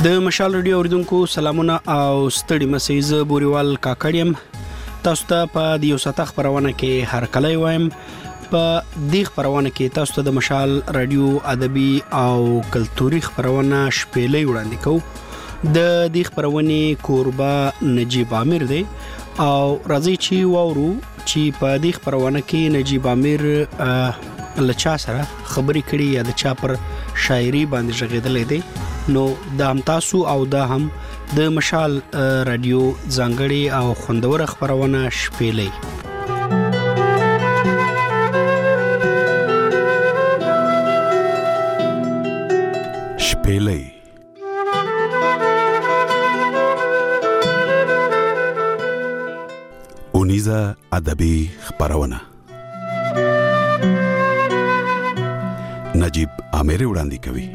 د مشال رادیو اوریدونکو سلامونه او ستړي مسئ ز بوريوال کاکړیم. تاسو ته په دیو ساته خبرونه کې هر کله وایم. په دې خبرونه کې تاسو ته د مشال رادیو ادبي او کلتوري خبرونه شپېلې وړاندې کوو. د دې خبرونه کوربه نجیب عامر دی او راځي چې وورو چې په دې خبرونه کې نجیب عامر لچا سره خبرې کړي یا د چا پر شاعري باندې ژغېدلې دي. نو دا هم تاسو او دا هم د مشال رادیو ځانګړي او خوندور خبرونه شپېلې. شپېلې اونیزه ادبي خبرونه نجیب عامر وړاندې کوي.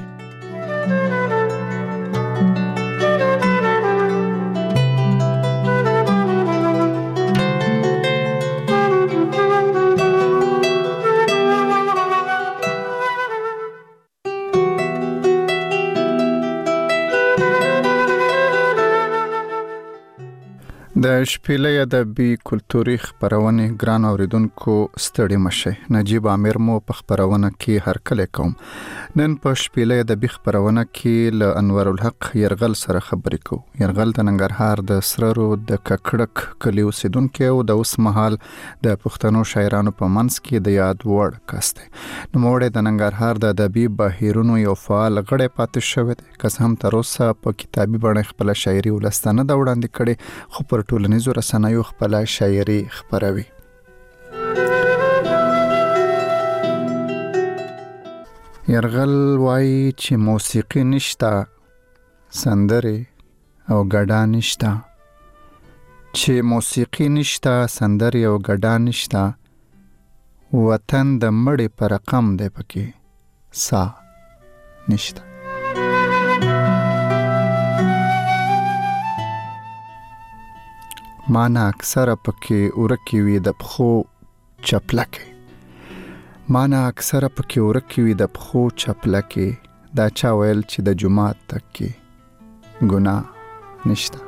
د شپېلې ادبي کلتوري خبرونه ګران اوریدونکو ستړي مشه. نجیب عامر مو په خبرونه کې هر کله کوم. نن په شپېلې ادبي خبرونه کې ل انور الحق يرغل سره خبرې کوو. يرغل د ننګرهار د سررو د ککړک کلی اوسیدونکو او د اوس مهال د پښتنو شاعرانو په منځ کې د یاد وړ کس دی. نو موږ د ننګرهار د ادبي بهیرونو یو فعال غړی پاتې شوی دی. کس هم تر اوسه په کتابي بڼه خپل شاعري ولستانه دا وړاندې کړي، خو پر ټولنیزو رسنیو خپل شاعري خبروي. يرغل وایي چې موسیقي نشتا، سندري او ګډا نشتا. چې موسیقي نشتا، سندري او ګډا نشتا، وطن د مړي پر رقم دی پکې سا نشتا. مانا اکثر پکې ورکی وي د پخو چپلکه. مانا اکثر پکې ورکی وي د پخو چپلکه. دا چا ویل چې د جمعات تک کې ګناه نشتا.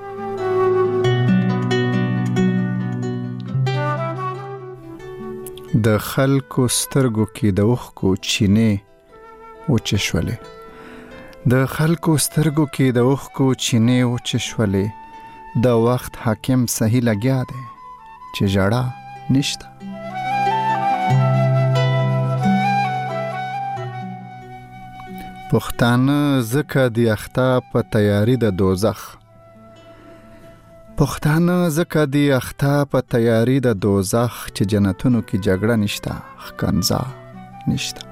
د خلکو سترګو کې د اوښکو چینې وچشولې. د خلکو سترګو کې د اوښکو چینې وچشولې. د وخت حاکم صحیح لګیا دی چې جړه نشتا. پښتانه زکه دی اخته په تیاری د دوزخ. پښتانه زکه دی اخته په تیاری د دوزخ چې جنتونو کې جګړه نشتا، خکنزا نشتا.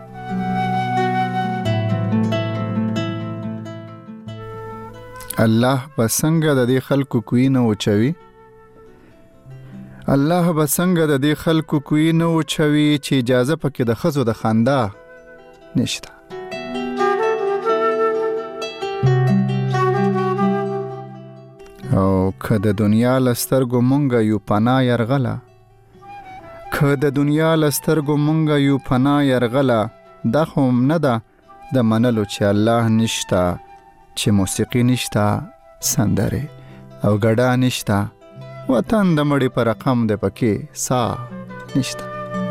الله بسنګ د دې خلکو کوی نه وچوي. الله بسنګ د دې خلکو کوی نه وچوي چې اجازه پکې د خزو د خندا نشتا. او که د دنیا لسترګو مونږه یو پناه يرغله. که د دنیا لسترګو مونږه یو پناه يرغله. دا خو نه ده د منلو چې الله نشتا، چې موسیقي نشتا، سندره او ګډا نشتا، وطن د مړي پر رقم دی پکې سا نشتا.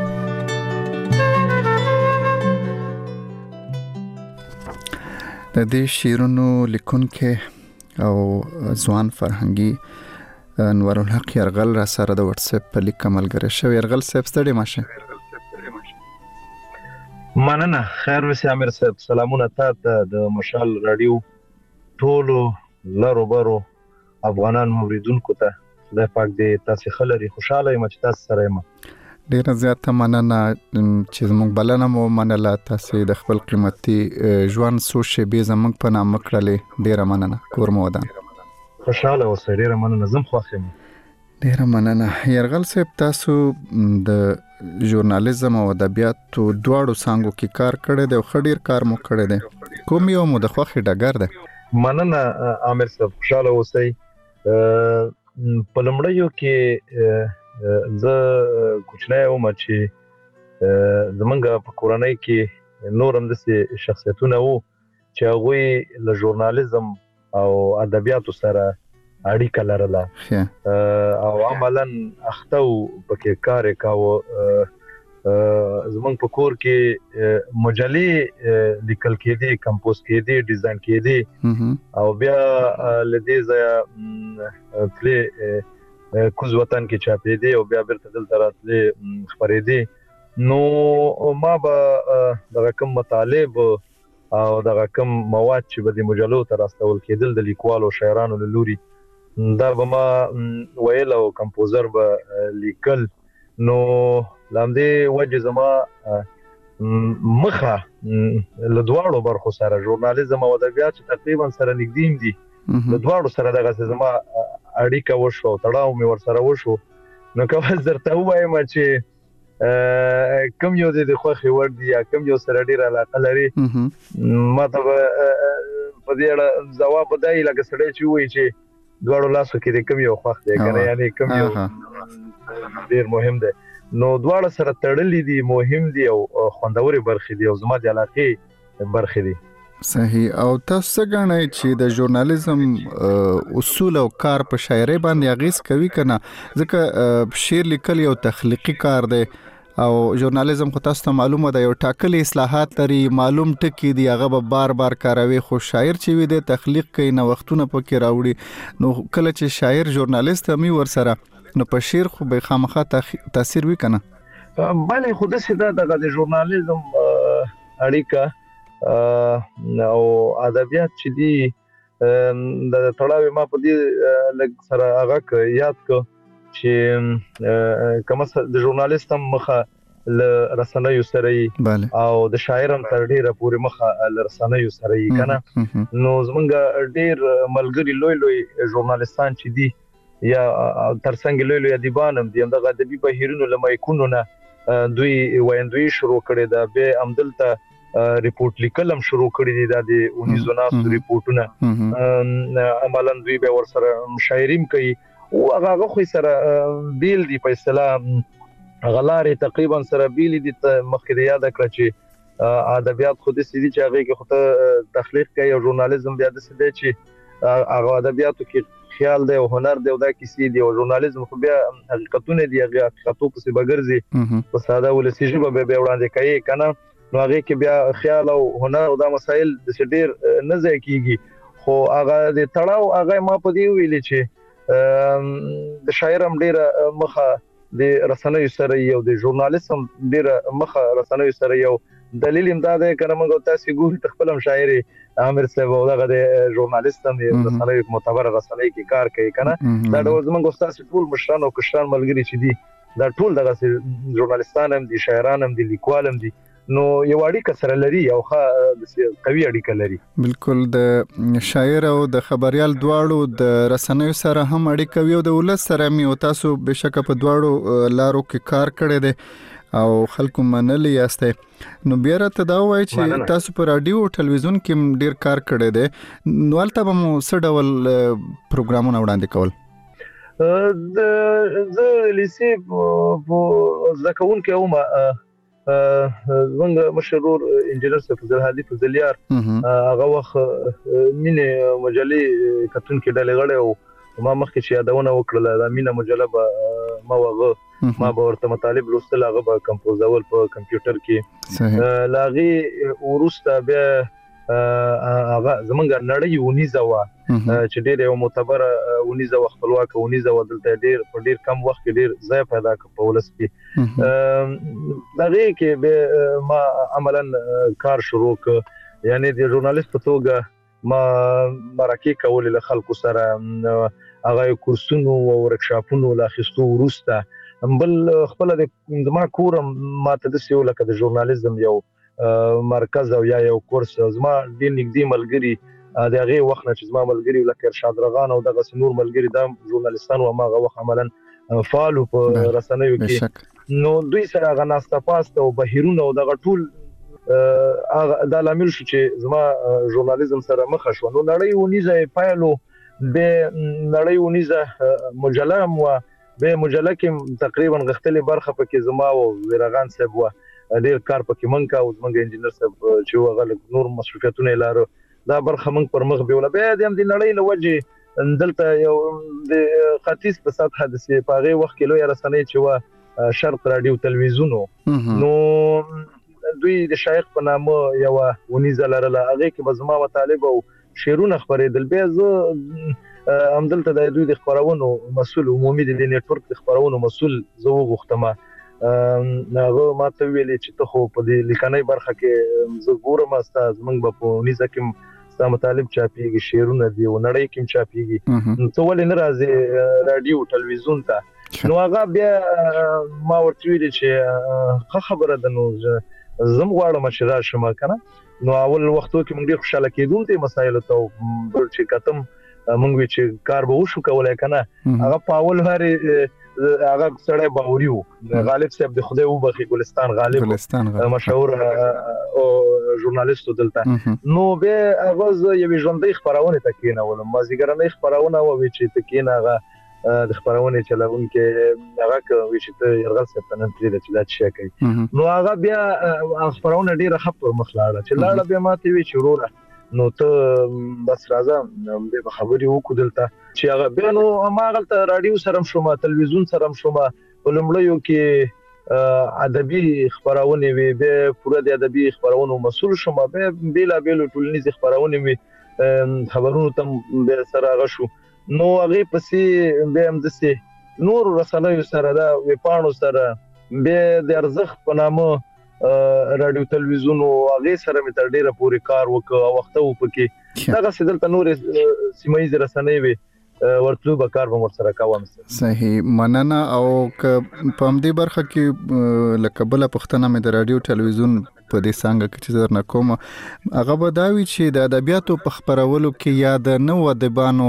د دې شیرونو لیکونکو او ځوان فرهنګي انور الحق يرغل را سره د واتس اپ په لیک عملګری شو. يرغل صاحب ستړي ماشه. مننه. خیر وسی عامر صاحب. سلامونه ته د مشال رادیو ټولو لارو بارو افغانان موریدونکو ته. خدای پاک دې تاسو خلري خوشاله یم چې تاسو سره یم. ډیره زیاته مننه چې زموږ بلنه مو منله. تاسو د خپل قیمتي ژوند سو شیبې زموږ په نام کړلې. ډیره مننه. کور مو ودان. خوشاله اوسئ. ډیره مننه. زم خوښ یم. ډیره مننه. يرغل صاحب تاسو د ژورنالیزم او ادبیاتو دواړو څانګو کې کار کړی دی او خډیر کار مو کړی دی. کوم یو مو د خوښي ډګر دی؟ مننه عامر صاحب. خوشاله اوسئ. په لومړیو کې زه کوچنی وم چې زمونږ په کورنۍ کې نور هم داسې شخصیتونه وو چې هغوی له ژورنالیزم او ادبیاتو سره اړیکه لرله او عملاً اختو پکې کار کاوه. زمونږ په کور کې مجلې لیکل کېدي، کمپوز کېدي، ډیزاین کېدي او بیا لدې ځای تلې کوز وطن کې چاپېدي او بیا بیرته دلته راتلې خپرېدي. نو ما به دغه کوم مطالب او دغه کوم مواد چې به د مجلو ته راستول کېدل د لیکوالو شاعرانو له لوري دا به ما ویل او کمپوزر به لیکل. نو لاندې وجه زما مخه له دواړو برخو سره ژورنالیزم او ادبیات تقریبا سره نږدې دي. له دواړو سره دغه زما اړیکه وشو، تړاو مې ور سره وشو. نو کوم درته وایم چې کوم یو د خوخي ور دي یا کوم یو سره ډیر علاقه لري، ما ته په دې اړه جواب دی لکه سړی چې وایي چې دواړو لاسو کې کوم یو خوخ دی کنه، یعنی کوم یو ډیر مهم دی. نو دواړه سره تړلې دي، مهم دي او خوندوري برخې دي او زما د علاقې برخې دي. صحیح. او تاسو څنګه چې د ژورنالیزم اصول او کار په شاعرۍ باندې اغیز کوي کنه، ځکه شعر لیکل یو تخلیقي کار دی او ژورنالیزم خو تاسو ته معلومه ده یو ټاکلي اصلاحات لري، معلوم ټکی دی، هغه به بار بار کاروي. خو شاعر چې وي د تخلیق کوي، نو وختونه پکې راوړي. نو کله چې شاعر ژورنالیست هم ور سره نو په شعر خو به خامخا تاثیر وی کنه. بله خو د سیده د ژورنالیزم اړیکه او ادبیات چې دي د تړاوي ما په دې لږ سره هغه یاد کو چې کوم د ژورنالیست هم مخه ل رسنیو سره او د شاعر هم تر ډیره پورې مخه ل رسنیو سره کنه. نو زمونږ ډیر ملګری لوی ژورنالیستان چې دي یا ترڅنګ لوی ادیبان هم دي، دغه ادبي بهیرونو لمایکونو نه دوی وایندوی شروع کړي دا به عمدلته ریپورت لیکل هم شروع کړي دي د 19 ریپورتونه عملاً دوی به ور سره شاعریم کوي او هغه خو سره بیل دی په اصطلاح غلاري تقریبا سره بیل دي. مخکې یاد کړ چې ادبیات خو د سړي چې هغه کې خو تخلیق کوي او ژورنالیزم بیا د سړي چې هغه ادبیاتو کې خیال دی او هنر دی او دا کیسې دی او ژورنالیزم خو بیا حقیقتونه دی، هغه حقیقتو په څیر بغرزي په ساده ولسی ژبه به وړاندې کوي کنه. نو هغه کې بیا خیال او هنر او دا مسائل د ډیر نه ځای کیږي. خو هغه د تړاو هغه ما په دی ویل چې د شاعر هم ډیر مخه د رسنیو سره یو د ژورنالیست هم ډیر مخه رسنیو سره یو دلیل امداد کنه. موږ تاسو ګورئ تخپلم شاعري عامر صاحب او دغه د ژورنالیست هم د رسنیو معتبر رسنۍ کې کار کوي کنه. دا د زمونږ استاد ټول مشران او کشران ملګری چې دي دا ټول دغه ژورنالیستان هم دي، شاعران هم دي، لیکوال هم دي. نو یو اړیکه سره لري او قوي اړیکه لري. بالکل د شاعر او د خبريال دواړو د رسنیو سره هم اړیکه وي او د ولس سره مې او تاسو بشک په دواړو لارو کې کار کړی دی او خلکو منلي یاسته. نو بیا راته دا وایي چې تاسو په رادیو او ټلویزیون کې ډیر کار کړی دی، نو البته به مو څه ډول پروګرامونه وړاندې کول؟ د لیسې په ځکهون کې اومه زمونږ مشهور انجینر فضل هادي فضلیار هغه وخت مینه مجلې کتون کې ډلې غړې او ما مخکې چې یادونه وکړه د مینه مجله ما وغه ما به ورته مطالب لوستل، هغه به کمپوزول په کمپیوټر کې لاغي ورسته به هغه زمونږ نړۍ ونیزه وا چې ډېر یو معتبر ونیزه خپلواک ونیزه ودلته ډېر کم وخت کې ډېر ځای پیدا کړ په ولس کې. دغه کې به ما عملاً کار شروع ک، یعنی د ژورنالیست په توګه ما مرکه کول له خلکو سره، هغه کورسونو او ورکشاپونو لا خستو ورسته بل خپل د ما کورم ما ته د سیو لکه د ژورنالیزم یو مرکز او یا یو کورس زما د نږدې ملګری دغه وخت چې زما ملګری لکه ارشاد رغان او دغه نور ملګری د ژورنالیستانو ما غو عملاً فعالو په رسنیو کې. نو دوی سره غناسته پاست او بهیرونه او دغه ټول د لامل شو چې زما ژورنالیزم سره مخ شو. نو نړۍ ونیزه پایلو به نړۍ ونیزه مجله مو به مجله کې تقریبا غختلې برخه پکې زما او ویرغان صاحب و ډیر کار پکې منکا او زمونږ انجینر صاحب چې هغه نور مصرفیتونه لاره دا برخه موږ پر مخ بیول بیا د نړۍ له وجه دلته یو د ختیځ په سطح د سی پاغه وخت کې لوی رسنۍ چې وا شرق رادیو تلویزیونو نو دوی د شایخ په نامه یو ونیزه لرله هغه کې بزما مطالب او شیرونه خبرېدل بیا زه همدلته د دوی د خبرونو مسول عمومي د نتورک د خبرونو مسول زه وغوښتم هغه ماته ویلې چې ته خو په دې لیکنۍ برخه کې زه ګورم استاد موږ په ونیزه کې ستا مطالب چاپیږي شیرونه دی او نړۍ کې چاپیږي ته ولې نه راځې رادیو تلویزیون ته نو هغه بیا ما ورته ویل چې خبره ده نو زم غواړم چې راشم کنه نو اول وختو کې موږ ډیر خوشاله کېدون ته مسایل ته بل چې کتم موږ چې کار به وشو کولای کنه هغه په اول هاري هغه سړی باوريو غالب صاحب د خدای وبخي ګلستان غالب مشهور او ژورنالیست دلته نو به هغه یو ژوندۍ خبرونه تکینه ولم مازیګرنۍ خبرونه و چې تکینه هغه د خبرونه چلون کې هغه کوي چې ته يرغل صاحب ته نن پرې چې دا شي کوي نو هغه بیا خبرونه ډیره خپل مخلاړه چې لاړه بیا ماته وی چوروره نو ته بس راځه به خبري وکړو دلته چې هغه بیا نو ما غلطه رادیو سره شوم تلویزیون سره شوم ولمړیو کې ادبي خبرونه وي به پوره د ادبي خبرونو مسول شوم به بیلا بیل ټولنیز خبرونه وي خبرونو تم به سره غشو نو هغه پسې به هم دسي نور رسنیو سره دا وی پانو سره به د ارزخ په نامه رادیو تلویزیون او هغه سره مې تر ډیره پورې کار وکړ وخت وو پکې دغه سدلته نور سیمایي رسنۍ وي ورته به کار به سره کوم صحیح مننه او په همدې برخه کې لکبله پښتنه مې د رادیو تلویزیون په دې څنګه کې چې درنه کوم هغه به دا وی چې د ادبیاتو په خبرولو کې یا د نو ادبانو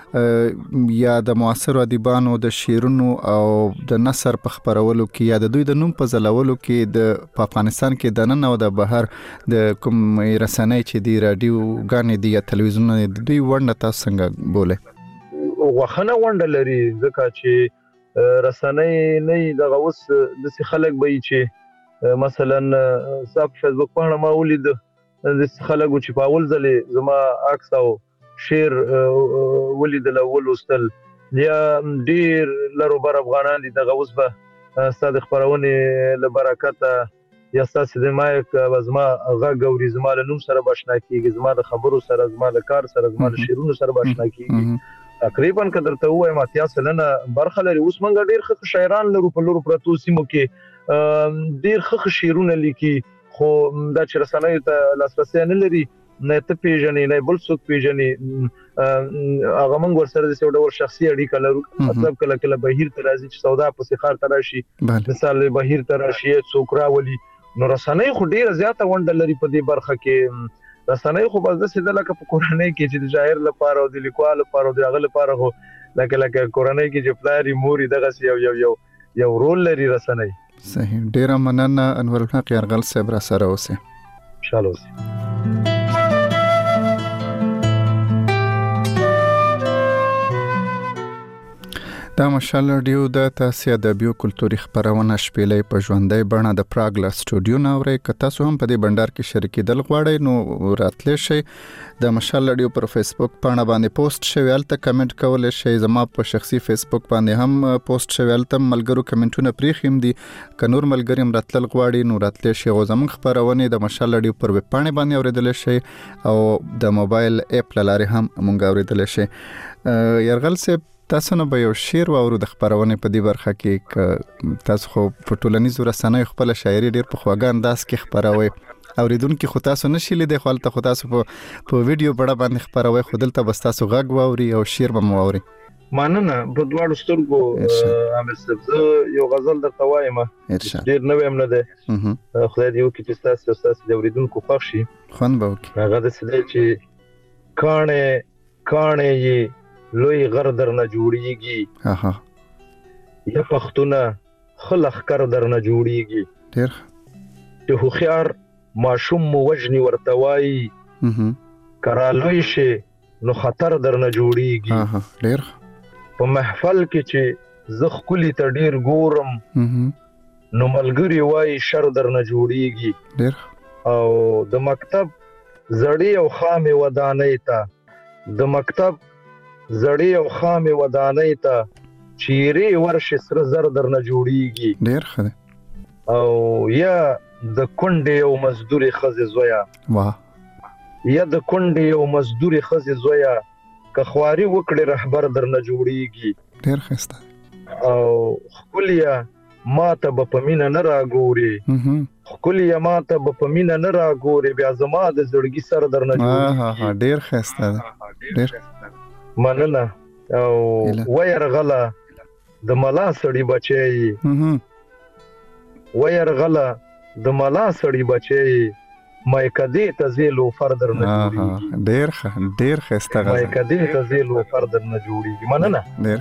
یا د معاصر ادبانو د شعرونو او د نثر په خبرولو کې یا د دوی د نوم په ځلولو کې د افغانستان کې د نن او د بهر د کوم رسنۍ چې دی رادیو غانې دی یا تلویزیون د دوی ورنه تاسو څنګه بوله وخنه ونډه لري ځکه چې رسنۍ نه دغه اوس د خلک به چې مثلا صاحب فیسبوک باندې ما ولید د خلکو چې په اول ځلې زما عکس او شیر ولید الاول واستل یا ډیر لرو بر افغانان دي دغه اوس به ستاسو خبرونه لبرکت یا تاسو د مایک زما غږ او زما له نوم سره بشنا کیږي زما د خبرو سره زما د کار سره زما د شیرونو سره بشنا کیږي تقریبا کدر ته وایم اتیا سلنه برخه لري اوس مونږ ډیر ښه شاعران لرو په لورو پروتو سیمو کې ډیر ښه شعرونه لیکي خو دا چې رسنۍ ته لاسرسي نه لري نه ته پیژنې نه بل څوک پیژنې هغه مونږ ورسره د څو ډول شخصي اړیکه لرو مطلب کله کله بهیر ته راځي چې سودا په سخار ته راشي مثال بهیر ته راشي څوک راولي نو رسنۍ خو ډیر زیاته ونډه لري په دې برخه کې رسنۍ خو بس د سیده لکه په کورنۍ کې چې د شاعر لپاره او د لیکوال لپاره او د هغه لپاره خو لکه کورنۍ کې چې پلاری موري دغه یو رول لري رسنۍ صحیح ډیر مننه انور الحق يرغل صاحب را سره اوسه شالو دا مشال رادیو د تاسو ادبي او کلتوري خبرونه شپېلې په ژوندۍ بڼه د پراګ لا سټوډیو نورې که تاسو هم په دې بندر کې شریکېدل غواړئ نو راتلئ شئ د مشال رادیو پر فیسبوک باندې باندې پوسټ شوی الته کمنټ کولای شئ زما په شخصي فیسبوک باندې هم پوسټ شوی الته ملګرو کمنټونه پریخیم دي که نور ملګری هم راتلل غواړي نو راتلئ شئ او زموږ خبرونه د مشال رادیو پر ویب پاڼې باندې اوریدل شئ او د موبایل اپ لاره هم مونږ اوریدل شئ يرغل صاحب تاسو نه به یو شعر واورو د خبرونه په دې برخه کې تاسو خو په ټولنیزو رسنیو خپل شاعري ډیر په خواږه انداز کې خبروي اوریدونکو خو تاسو نشئ لیدای خو تاسو په ویډیو بڑا باندې خبروي خو دلته بس تاسو غږ واوري او شعر به مو واوري ماننه په دواړو سترګو عامل صاحب یو غزل درته وایم ډیر نو هم نه ده خدای دې وکړي چې تاسو د اوریدونکو خوښ شي خوان به وکړي هغه د سده چې کانه یې لوی غر در نه جوړیږي یا پختونه خلخ کر در نه جوړیږي ډیر چې خو خيار ماشوم مو وجني ورتوي کرا لوی شي نو خطر در نه جوړیږي ډیر په محفل کې چې زخ کلی ته ډیر ګورم نو ملګری وای شر در نه جوړیږي ډیر او د مکتب زړی او خامې ودانۍ ته د مکتب زړی او خامې ودانۍ ته چیرې ورشي سره زر درنه جوړیږي ډیر ښه او یا د کونډې او مزدوري خزې زویا واه یا د کونډې او مزدوري خزې زویا که خواري وکړي رهبر درنه جوړیږي ډیر ښه او خپلیا ماته به په مینه نه راګوري خپلیا ماته به په مینه نه راګوري بیا زما د زړګي سر درنه جوړیږي ډیر ښه ډیر مننه او ويرغله د ملا سړی بچي ويرغله د ملا سړی بچي مې کدی ته زیلو فردر نه جوړیږي ډیر ښه مې کدی ته زیلو فردر نه جوړیږي مننه ډیر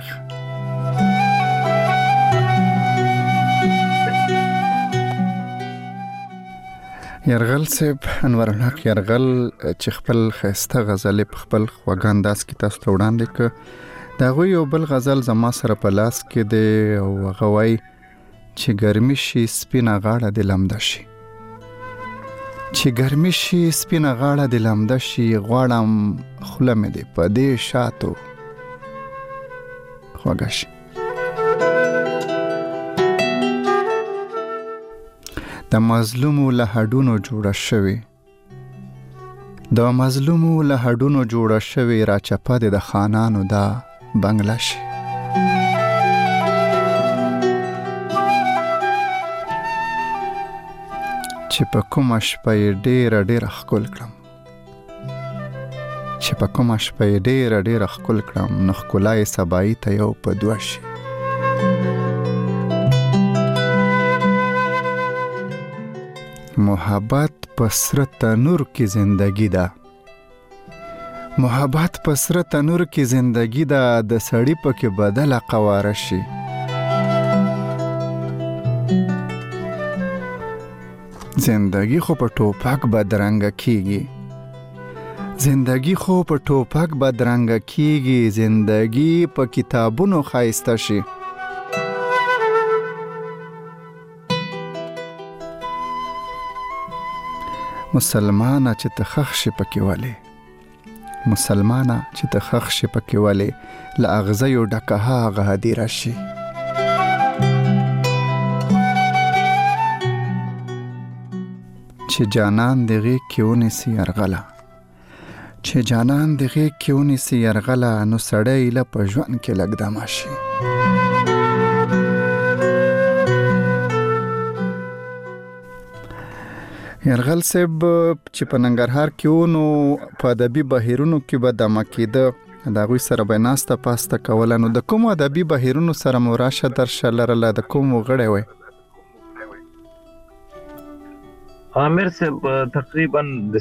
یرغل صاحب انور الحق یرغل چې خپل خسته غزل په خپل خوږان داس کې تاسو ته وړاندې ک دا غو یو بل غزل زما سره په لاس کې دی او غوي چې ګرمي شي سپینه غاړه د لمده شي چې ګرمي شي سپینه غاړه د لمده شي غواړم خله مې دی په دې شاتو خوږشي د مظلومو له هډونو جوړه شوی د مظلومو له هډونو جوړه شوی را چپه د خانانو دا بنگله شي چې په کومه شپه یې ډېره ښکل کړم چې په کومه شپه یې ډېره ښکل کړم نو ښکلا یې سبایي ته یو په دوه شي محبت په سره تنور کې زندگی ده محبت په سره تنور کې زندگی ده د سړی په کې بدله قواره شي زندگی خو په ټوپک بدرنګ کیږي زندگی خو په ټوپک بدرنګ کیږي زندگی په کتابونو خایسته شي مسلمانه چې تخخ شي پکې والي مسلمانه چې تخخ شي پکې والي لا اغزيو ډکه هغه هدي راشي چې جانان دغه کېونی سي يرغلا چې جانان دغه کېونی سي يرغلا نو سړی له پژوان کې لګدا ماشي یرغل صاحب چې په ننګرهار کې ونو په ادبي بهیرونو کې به د مکیده دا غوي سره به ناسته پاسته کوله نو د کوم ادبي بهیرونو سره مراشه درشه لرله د کوم غړې وي عامر صاحب تقریبا د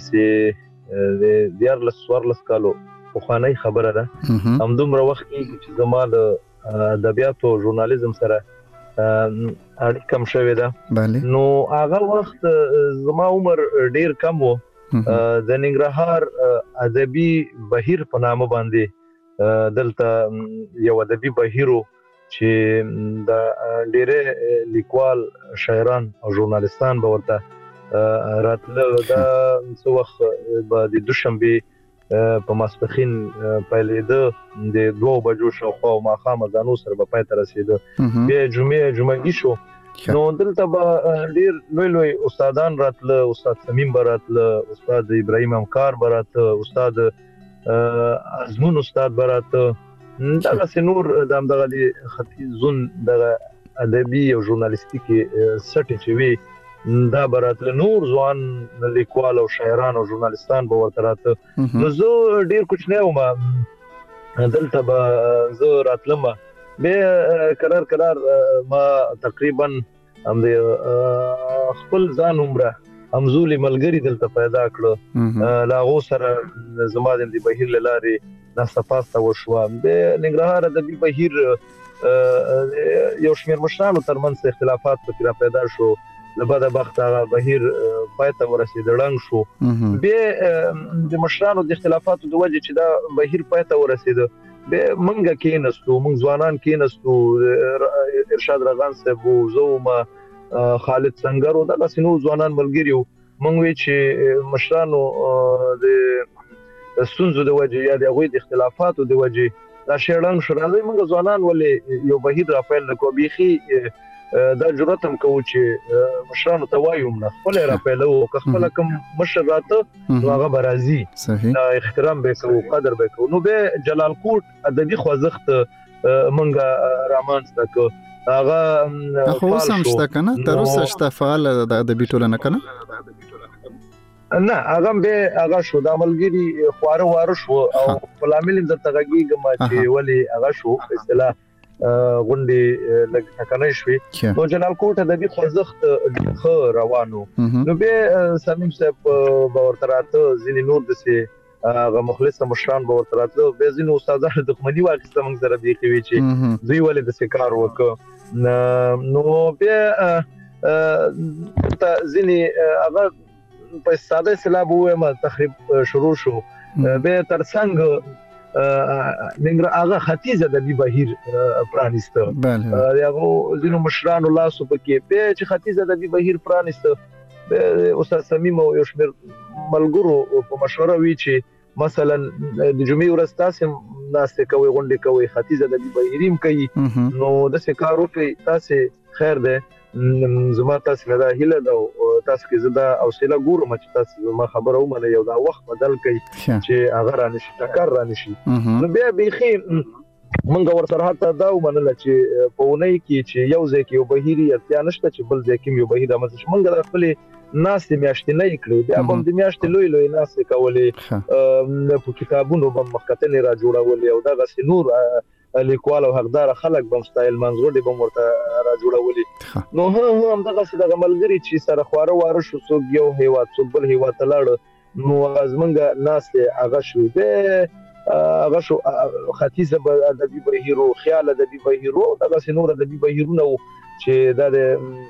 14 کالو په خاني خبره ده همدومره وخت کې چې زما د ادبیاتو ژورنالیزم سره اړیکه کم شوې ده نو هغه وخت زما عمر ډیر کم وو د ننګرهار ادبي بهیر په نامه باندې دلته یو ادبي بهیرو چې د ډېر لیکوال شاعران او ژورنالستان به ورته راتله دا څو وخت به د دوشنبه په ماسپخین پیلېده د 2 بجو شاوخوا ماښام ځانو سره به پای ته رسیده بیا جمعه شو نو دلته به ډېر لوی استادان راتله استاد سمیم براتله استاد ابراهیم امکار براته استاد ازمون استاد براته دغه نور دغه خطي زون دغه ادبي او ژورنالیستیکي سټي چې وی دا براتله نور ځوان لیکوال او شاعران او ژورنالستان به ورته راته نو زه ډیر کوچنی وم دلته به زه راتلم به قرار ما تقریبا هم د خپل ځان عمره همزولي ملګری دلته پیدا کړ لا غو سره زما د بهیر لاري ناستفاسته وشو به ننګرهار د بهیر یو شمیر مشرانو ترمنځ اختلافات پکې پیدا شو لبدا بخت بهیر پایته ورسید رنګ شو به د مشرانو د اختلافاتو د وجه چې دا بهیر پایته ورسید به منګه کېنستو موږ ځوانان کېنستو ارشاد رغان صاحب زوما خالد سنگر او دا سينو ځوانان ملګریو مونږ وی چې مشرانو د ستونزو د وجې یا د هغوی د اختلافاتو د وجې دا شیرنګ شو راځي موږ ځوانان ولې یو بهیر راپیل نکو بيخي دا جرأت هم کوو چې مشرانو ته وایو نه خپل راپیلو که خپل کوم مشر راته نو هغه برازي صحیح احترام به کوو قدر به کوو نو به جلال کوټ ادبي خوځښت مونږه رامانځته کو هغه خو سمشته کنه تر اوسه شته فعال د ادبي ټولنه کنه نه هغه به هغه شو د عملګری خواره واره شو او فلامل د تغږیګه ما چې ولی هغه شو اصطلاح غونډي لګ ټکنه شوي نو جلال کوټ د دې خوځښت خو روانو نو به سمیم صاحب باورتراته ځینې نور دسه هغه مخلص مشران باورتراته به ځینې استادانو دښمنی واخیسته موږ سره دی کوي چې دوی ولې د سکار وکړ نو به ځینې هغه په ساده سلاب ومه تخریب شروع شو به ترڅنګ ننګر هغه ختیځه د بهیر پرانیسته هغه ځینو مشرانو لاسو پکې به چې ختیځه د بهیر پرانیسته به استاد سمیم او یو شمیر ملګرو په مشوره وی چې مثلا د جمعې ورځ تاسو ناشته کوي غونډه کوي ختیځه د بهیریم کوي نو د سکارو کې تاسو خیر ده زما تاسو نه دا هیله ده تاسو کې زدا او سیلا ګورم چې تاسو ما خبره ومنه یو دا وخت بدل کړي چې هغه را نشي ټکر را نشي نو بیا بيخي منګ ورسره هاته دا ومنل چې په ونی کې چې یو ځکه یو بهيري اتیا نشته چې بل ځکه یو بهير امز منګ خپل ناس میاشتې نه کړو بیا هم د میاشتې لوی ناس کولې په کتابونو باندې مخکتنې را جوړولې او دا غس نور لیکوال او حقدار خلک بم سټایل منځوړي بم ورته را جوړولې نو هم دغه څه د ملګری چې سره خواره واره شو څوک یو هیوا څوک بل هیوا تلاړ نو ازمنګ ناس هغه شو به هغه شو ختیځه ادبي بهیرو خیال ادبي بهیرو دغه څه نور ادبي بهیرونه چې د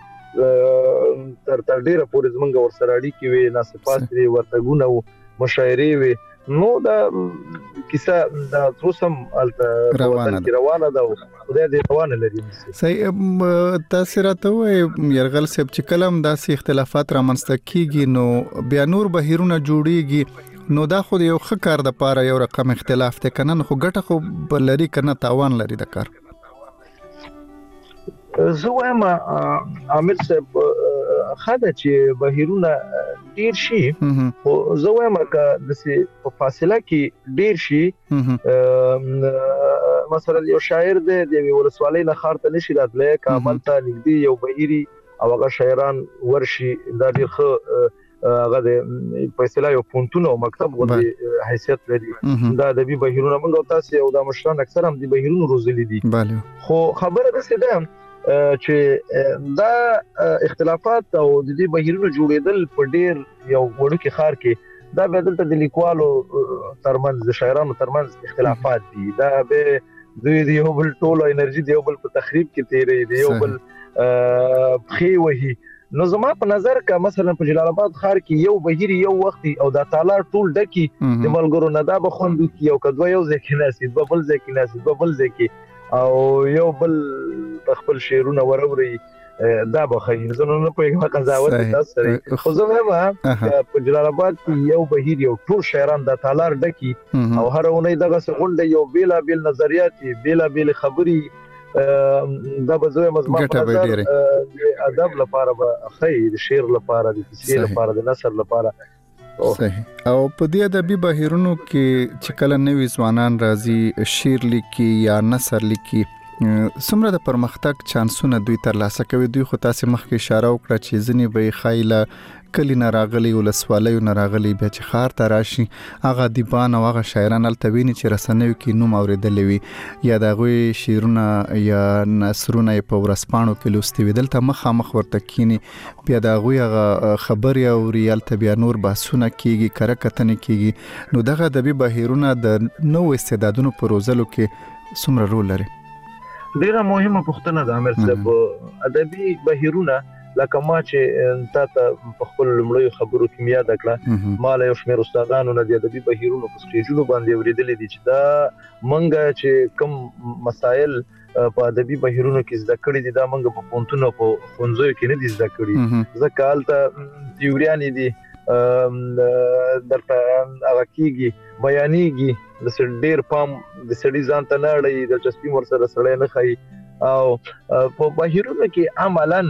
تر ډیره پورې زمونږ ورسره اړیکې وي ناسپاسري ورتګونه او مشاعرې وي نو دا کیسه دا تروسم روانه ده خدای دې روانه لري صحیح تاسو راته وای يرغل صاحب چې کلم داسې اختلافات رامنځته کیږي نو بیا نور بهیرونه جوړیږي نو دا خو یو ښه کار د پاره یو رقم اختلاف ته کنه خو ګټه خو بلري کنه تاوان لري د کار زه وایم عامر صاحب خاله چې بهیرونه ډیر شي او زه وایم چې د فاصله کې ډیر شي مثلا یو شاعر د ولسوالۍ نه خارته نشي راتلای کامل ته نږدې یو بهیري او هغه شاعران ورشي دا ډیر ښه هغه د فیصله یو پونتون او مکتب غوډي حیثیت لري دا ادبي بهیرونه موږ تاسو او د مشران اکثر هم د بهیرونو روزلي دي خو خبره ده چې چې دا اختلافات او د دې بهیرونو جوړېدل په ډیر یو وړوکی خار کې دا به دلته د لیکوالو ترمنځ د شاعرانو ترمنځ اختلافات دي دا به دوی د یو بل ټولو انرژي د یو بل په تخریب کې تیرې دی یو بل خي وهي نو زما په نظر کا مثلا په جلال آباد خار کې یو بهیر یو وخت او د تعالی ټول ډکی د ملګرو نه دا بخوندو کې یو کدو یو ځکه ناسید بل ځکه ناسید بل ځکه او یو بل خپل شعرونه وروري دا بخیر زنه نه په قضاوت تاسو سره خو زه وایم په جلال آباد کې یو بهیر یو ټول شاعران د تالار ډکی او هر اونۍ دغه څنګه یو بیل نظریات بیل خبري دا بزوی مزما په ادب لپاره به خیر شعر لپاره د تفسیر لپاره د نثر لپاره صحیح او په دې ادبي بهیرونو کې چې کله نوې ځوانان راځي شعر لیکي یا نثر لیکي څومره د پرمختګ چانسونه دوی ترلاسه کوي دوی خو تاسو مخکې اشاره وکړه چې ځنې به خایله کلی نه راغلي ولسوالۍ نه راغلي بیا چې خار ته راشي هغه دیبان او هغه شاعران التویني چې رسنیو کې نوم اوریدلې وي یا دغه شعرونه یا نثرونه په ورسپانو کې لوستي وي دلته مخامخ ورته کینی بیا دغه خبري او ریال ته بیا نور بحثونه کیږي کرکتنه کیږي نو دغه ادبي بهیرونه د نو استعدادونو په روزلو کې څومره رول لري ډیره مهمه پوښتنه ده امیر صاحب ادبي بهیرونه لکه ما چې تاسو په خپل لمړی خبرو کې یاد کړه مال یو شمېر استادانو نه د ادبي بهیرونو په سټیجونو باندې ورېدلې دي چې دا منګه چې کوم مسائل په ادبي بهیرونو کې زده کړې دي دا موږ په پونتونو په خونځو کې نه دي زده کړې ځکه حالته تیوریان دي درته هغه کېږي بیانېږي د ډېر پام د سړي ځان ته نه اړوي دلچسپي ورسره سړی نه ښایي او په بهیرونو کې عملاً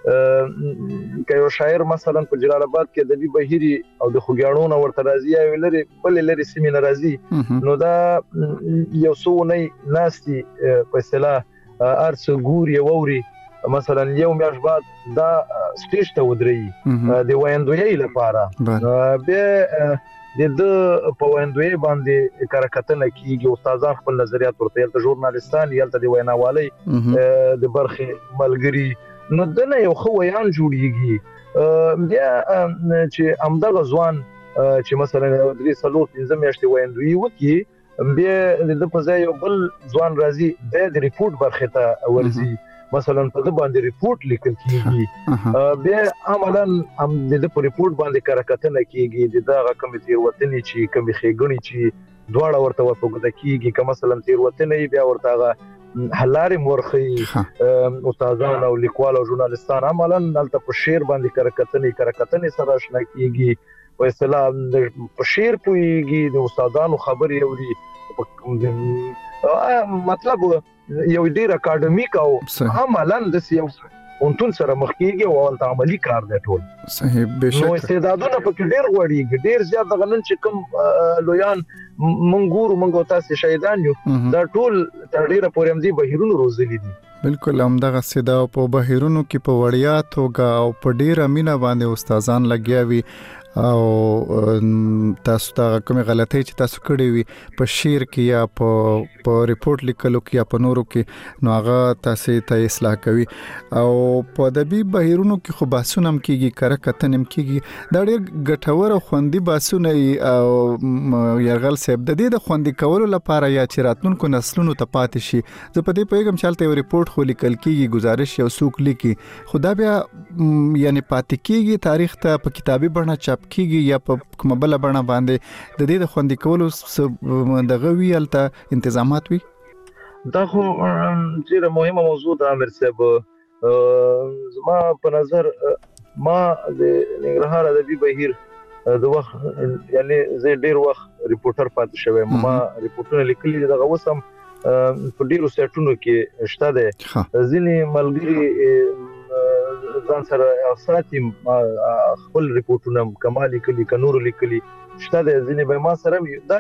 که یو شاعر مثلا په جلال آباد کې ادبي بهیري او د خوګیاڼو نه ورته راځي او لري بل لري سیمه راځي نو دا یو څو نه ناستي په اصطلاح ارس ګوري ووري مثلا یو میاش بعد دا سټیج ته ودرېږي د وایندوی لپاره به د په وایندوی باندې کارکتنه کیږي استادان خپل نظریات ورته یلته ژورنالیستان یلته د ویناوالۍ د برخې ملګری نو دنه یو خو ویان جوړیږي بیا چې امدغه ځوان چې مثلا درې سلوط پنځه میاشتې وایندوی وکي بیا د په ځای یو بل ځوان راځي د ریپورت برخه ته ورزي مثلا په د باندې ریپورت لیکل کیږي بیا عملاً هم د ریپورت باندې کارکتنه کیږي دغه کمیټې وطني چې کمی خېګنی چې دواړه ورته ورپوګد کیږي که مثلا تیر وطني بیا ورته حلاري مرخي استادان او لیکوال او ژورنالیستان عملاً دلته په شعر باندې کارکتنې سره آشنا کیږي په اصطلاح په شعر پويږي د استادانو خبرې اوري مطلب یو ډیر اکیډمیک او عملاً د یو اونتون سره مخ کیږي او ولته عملی کار دی ټول صحیح بشک نو استعدادونه په ډیر غوړیږي ډیر زیات د غنن چې کوم لویان منګور تاسو شهیدان یو دا ټول تر ډیره پورې هم دي بهیرونو روزلي دي بالکل همدغه سیدا په بهیرونو کې په وړیا توګه او په ډیره مینا باندې استادان لګیاوي او تاسو ته کومه غلطي چې تاسو کړې وي په شعر کې یا په ریپورت لیکلو کې یا په نورو کې نو هغه تاسو ته اصلاح کوي او په ادبي بهیرونو کې خو بحثونه هم کیږي کارکتن هم کیږي دا ډېر ګټور او خوندي بحثونه او يرغل صاحب د دې د خوندي کولو لپاره یا چې راتلونکو نسلونو ته پاتې شي زه په دې پیغام چالتې یو ریپورت خو لیکل کیږي گزارش یو څوک لیکي خدا بیا یعنی پاتې کیږي تاریخ ته په کتابي بڼه چاپ کیږي یا په کومه بل بڼه باندې د دې د خوندي کولو دغه ویلته انتظامات وي دا خو ډیره مهمه موضوع ده امیر صاحب زما په نظر ما د ننګرهار ادبي بهیر د وخت یعنی زه ډیر وخت ریپورټر پاتې شوم ما ریپورټونه لیکلي دغه وسم په ډیرو سیټونو کې شته ده ځینې ملګری ځان سره ساتم خپل ریپورټونه کمالي کلی کنور لیکلي شته د ځینې به ما سره دا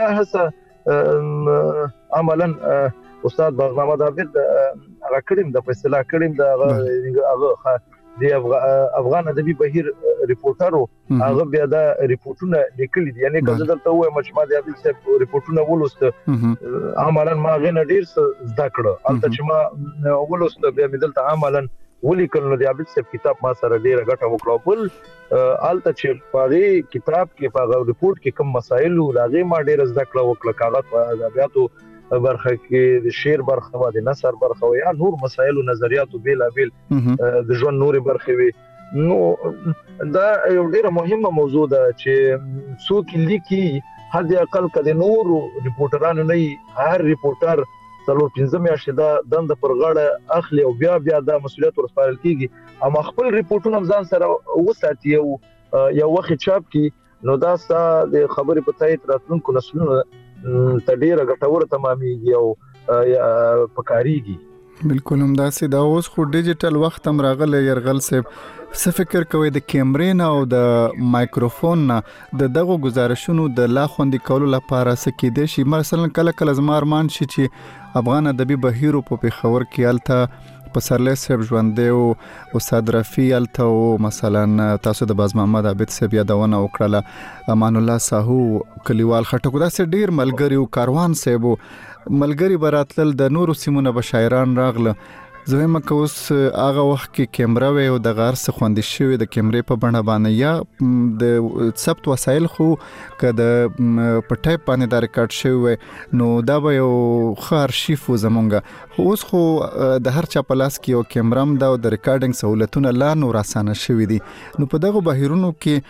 هڅه عملاً استاد برنامه د عبد هغه کړم د فیصله کړم د هغه د افغان ادبي بهیر ریپورټرو هغه بیا دا ریپورټونه لیکلي دي یعنی که دلته وایم چې ما د عبد ریپورټونه ولوست عملاً ما غنه ډیر زده کړ البته چې ما ولوست بیا مدلته عملاً ولیکل نو د عبد صاحب کتاب ما سره ډیره ګټه وکړه بل الته چې په کتاب کې په ریپورت کې کوم مسایل لاغي ما ډیره زده کړه کاغذ په ادبیاتو برخه کې د شعر برخه او د نثر برخه او یا نور مسایل او نظریات بیل د ژوند نور برخه وي نو دا یو ډیره مهمه موضوع ده چې څوک لیکي حد اقل کده نور ریپورټرانو نه هر ریپورټر څلور پنځه میاشتې دا دند پر غاړه اخلي او بیا دا مسولیت ورسپارل کیږي اما خپل ریپورټونه ځان سره وساتي یو وخت چاپ کی نو دا ستاسو د خبرې په تایید راتلونکو نسلونو ته ډیره ګټوره تمامېږي او پکاريږي بالکل هم داسې دا اوس خو ډیجیټل وخت هم راغلی يرغل صاحب څه فکر کوي د کیمرې نه او د مایکروفون نه د دغه گزارشونو د لا خوندي کولو لپاره څه کېدای شي مثلا کله زما ارمان شي چې افغان ادبي بهیر په پیښور کې الته پسرلی صاحب ژوندې او استاد رفیع الته او مثلا تاسو د باز محمد عابد صاحب یادونه وکړه امان الله ساهو کلیوال خټکو داسې ډیر ملګری او کاروان صاحب ملګری براتل د نورو سیمونو بشایران راغله زما کوس هغه وخت کې کیمرا و او د غار څخه خوندې شوی د کیمرې په بڼه باندې یا د ثبت وسایل خو کده په ټایپ باندې دا ریکارډ شوی نو دا به یو خار شیف زمونږه اوس خو د هر چا په لاس کې یو کیمرام دا او د ریکارډینګ سہولتونه لا نور اسانه شوی دي نو په دغه بهیرونو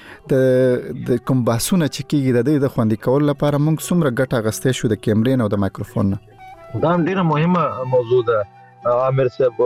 کې د کوم بحثونه چې کیږي د خوندې کول لپاره موږ څومره ګټه غستې شو د کیمرې او د مایکروفون دا ډیره مهمه موضوع ده عامر صاحب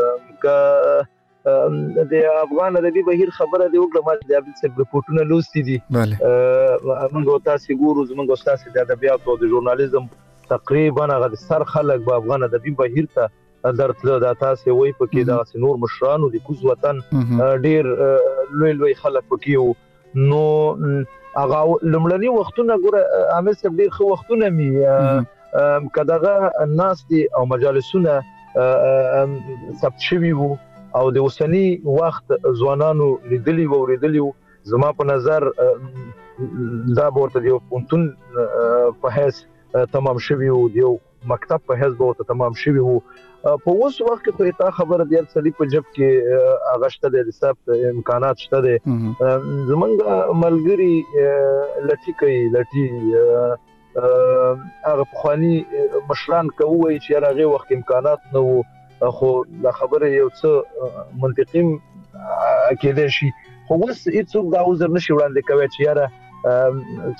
د افغان ادبي بهیر خبره دی وکړه ما د عبد صاحب رپورټونه لوستي دي موږ تاسو ګورو موږ تاسو د ادبیات او د ژورنالیزم تقریبا هغه سر خلک په افغان ادبي بهیر ته درتله د تاسو وای پکې د نور مشرانو د کوز وطن ډیر لوی خلک پکې نو هغه لمړنی وختونه ګوره عامر صاحب ډیر خو وختونه می کداغه الناس دي او مجالسونه ثبت شوی وو او د اوسنی وخت ځوانانو لیدلی و اوریدلی زما په نظر دا ورته دی پونتون په هیڅ تمام شوی وو دی مکتب په هیڅ ورته تمام شوی وو په اوس وخت کې خو تا خبره دی سړي په جب کې اغشته د ثبت امکانات شته دي زمونږ ملګری لټي هغه خواني مشران کوي چې هغه وخت امکانات نه وو خو دا خبره یو څه منطقي کېده شي خو اوس هیڅوک دا عذر نشي وړاندې کوي چې یاره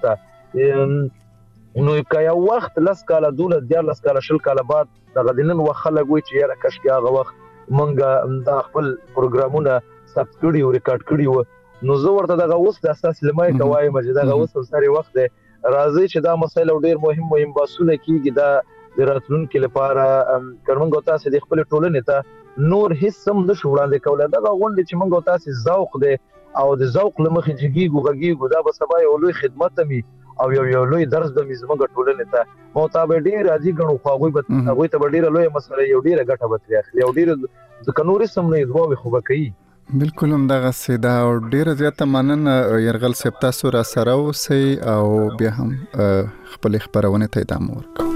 شانشته نو کیا وخت لاس کاله دوله د لاس کاله شل کاله بعد د غدنن وخلک وي چې یاره کښ کې هغه وخت مونږ د خپل پروګرامونه ثبت کړي او ریکارډ کړي و نو زه ورته دغه اوس د اساس لمای کوي مجدا دغه اوس ساري وخت دی راځي چې دا مسله ډیر مهم باسونه کیږي دا د راتلونکو لپاره کرمنګ تاسو د خپل ټولنې ته نور هیڅ سم نشو وړاندې کولای دا غونډه چې موږ تاسو ذوق دی او د ذوق لمخې جګیږي دا به سبا یو لوی خدمت می او یو لوی درس د زموږ ټولنې ته مطابق ډیر راځي غنو خو ته ډیر لوی مسله یو ډیره ګټه بتري اخلي یو ډیر د کنوري سم نه دوه خو بکې بالکل هم دغه سیدا او ډیره زیاته مننه يرغل صاحب تاسو را سره اوسئ او بیا هم خپل خبرونه ته ادامه ورکړئ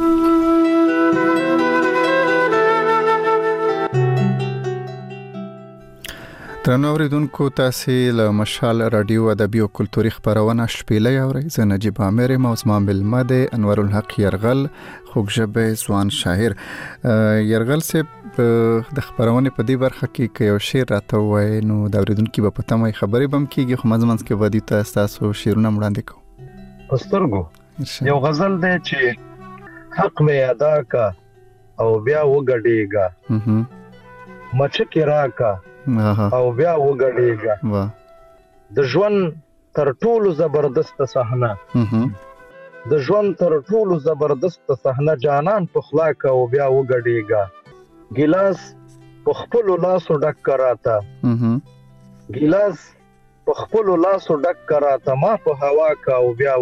درنو اوریدونکو تاسو له مشال رادیو ادبي او کلتوري خبرونه شپېلې اورئ زه نجيب عامر موزمان بالمد انور الحق يرغل خوږژبه ځوان شاعر يرغل صاحب د خبرونه په دې برخه کې یو شعر راته وای نو د اوریدونکو په پته مې خبرې بم کیږي خو مزمنس کې ودی تاسو شعرونه وړاندې کوم پسترګو یو غزل دی چې حق مې ادا کا او بیا وګډېګا مچکه راکا او بیا وګډېګا د ژوند تر ټولو زبردست صحنه د ژوند تر ټولو زبردست صحنه جانان په خلاک او بیا وګډېګا ګلاس په خپل لاسو ډک کراته ګلاس په خپل لاسو ډک کراته ما په هوا کا او بیا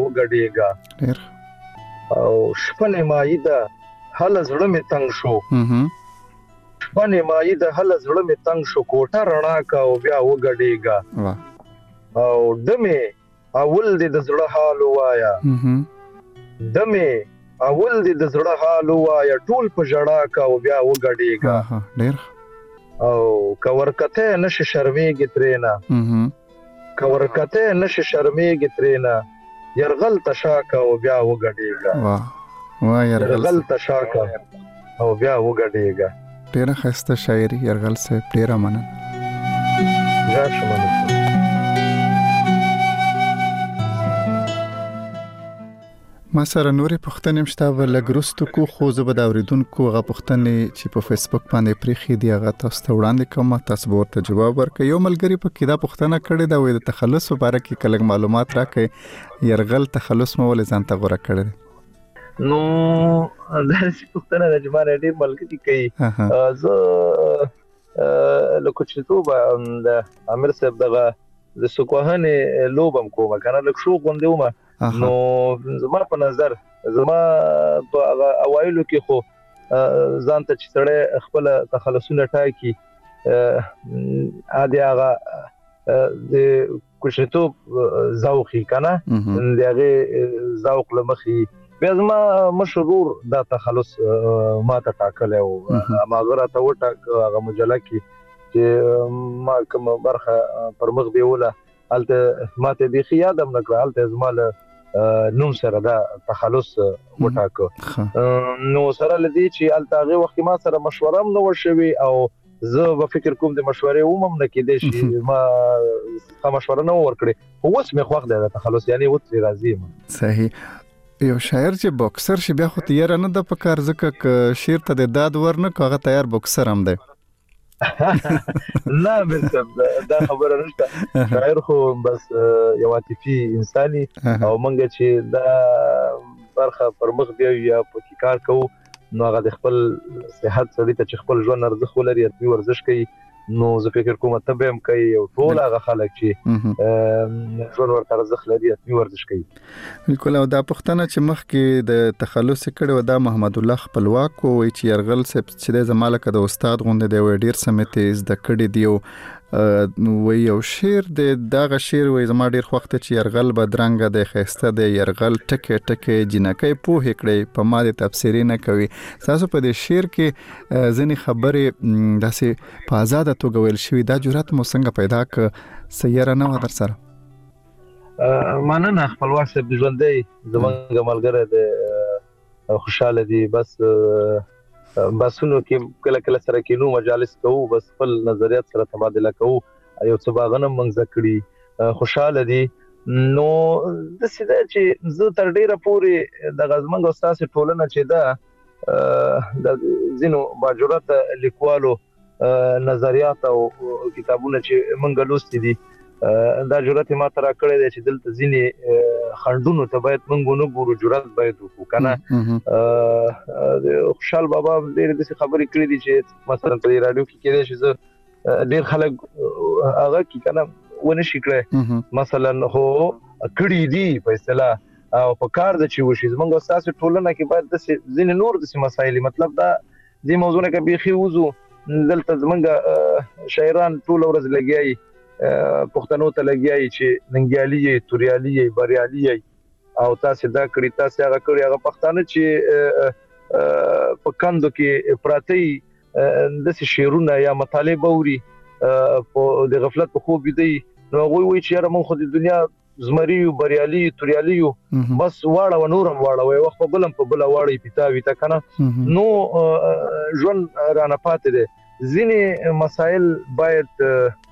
وګډېګا او شپنه مایده هل زړه می تنگ شو شپنه مایده هل زړه می تنگ شو کوټه رڼا کا او بیا وګډېګا او دمه اول دې د زړه حال وایا دمه اول دې د زړه حال وایا ټول په جړا کا او بیا وګډېګا ډېر او کورکته نش شرمېږي ترینا کورکته نش شرمېږي ترینا يرغل تشاکا او بیا وګډېګا واه يرغل تشاکا او بیا وګډېګا ډېر خسته شاعري يرغل صاحب ډېر مننه یا شمنه ما سره نورې پښتنې مشته ولګرستو کو خو زه به د اوریدونکو غو پښتنې چې په فیسبوک باندې پریخي دی هغه تاسو ته وړاندې کوم تاسو ورته جواب ورکړئ یو ملګری په کې دا پښتنه کړې دا وې د تخلص لپاره کې کله معلومات راکړي يرغل تخلص مو ولې ځان ته غوړه کړی نو دا چې پښتنه د جماعت ډېر ملګری کوي زه لکه چې تو د امیر صاحب دغه د سکوهنه لوبم کوم کنه لکه شو غوندومه نو زما په نظر زما په اوایلو کې خو ځان ته چې سره خپل تخلصونه ټاکي اده هغه د کوشتوب ذوقي کنه دغه ذوق لمخي بیا زما مشرور دا تخلص ما ته ټاکل او ما غره ته وټاک هغه مجله کې چې ما کوم برخه پر مخ بیوله الته ماته به خیادم نکړه الته زماله نوم سره دا تخلص وټاکو نو سره لدی چې التاغه وخت ما سره مشوره هم نو شوي او زه به فکر کوم د مشورې ومم نه کېدې شي ما مشوره نو ورکړي اوس مې خوښ ده تخلص یعنی وته راځي صحیح یو شاعر چې بوکسر شي بیا خو تیار نه د پکار ځکه ک شعر ته د داد ورنه کوغه تیار بوکسر هم دی نه بالکل دا خبره نشته شاعر خو بس یو عاطفي انساني او مونږ چې دا برخه پر مخ دی یا په کار کوو نو هغه د خپل صحت سړی ته چې خپل ژوند ارزښت ولري او ورزش کوي نو زه فکر کوم ته به هم کوي او ټول هغه خلک چې ژوند ورته ارزښت لري او ورزش کوي. بالکل. او دا پښتنه چې مخ کې د تخلص کړي و دا محمد الله خپلواک وي چې يرغل چې د زمالک د استاد غوند دی و ډیر سمته د کړي دی و یو شعر د دغه شعر و زما ډیر وخت چې يرغل بدرنګ د خسته د يرغل ټکه ټکه جنکې په هکړې په ما د تفسیر نه کوي. تاسو په دې شعر کې ځنې خبره داسې په آزاد توګه ویل شوی دا جرأت مو څنګه پیدا ک سیاره نه و در سره؟ مننه خپلواک صاحب ژوندې زمونږ ملګری د خوشاله دي بس بسونو کې کله کله سره کینو مجالس کوو بس خپل نظریات سره تبادله کوو یو څه باغنه منځ کړی خوشاله دي نو د سیده چې زه تر ډیره پورې د غزمنګ استاد ټولنه چې دا د زینو باجورت لیکوالو نظریات او کتابونه چې منګ لوستي دي دا جرأت ما ترا کړی دی چې دلته ځینې خندونو ته باید منګو نه ګورو جرأت باید وکړو کنه خوشحال بابا ډېر د خبرې کړې دي چې مثلا په رادیو کې کېدای شي زه ډېر خلک هغه کې کنه ونه شي کړی مثلا هو کړي دي په اصطلاح او په کار د چې وشي زمونږ اساس ټولنه کې باید د ځینې نور د مسایل مطلب دا دې موضوعونه کې بيخي وځو دلته زمونږ شاعران ټول ورځ لګیایي پښتنو ته لګیایي چې ننګیالي توریالي بریالي او تاسو دا کړی تاسو هغه کړی هغه پښتانه چې په کندو کې پراتی د شعرونه یا مطالب اوري په د غفلت په خوب دی نو وی چې موږ خو د دنیا زمری بریالي توریالي بس واړه و نورم واړه وي وخت په بلم په بل واړی پیتاوي تا کنه نو ژوند رانه پاتې دي ځینې مسائل باید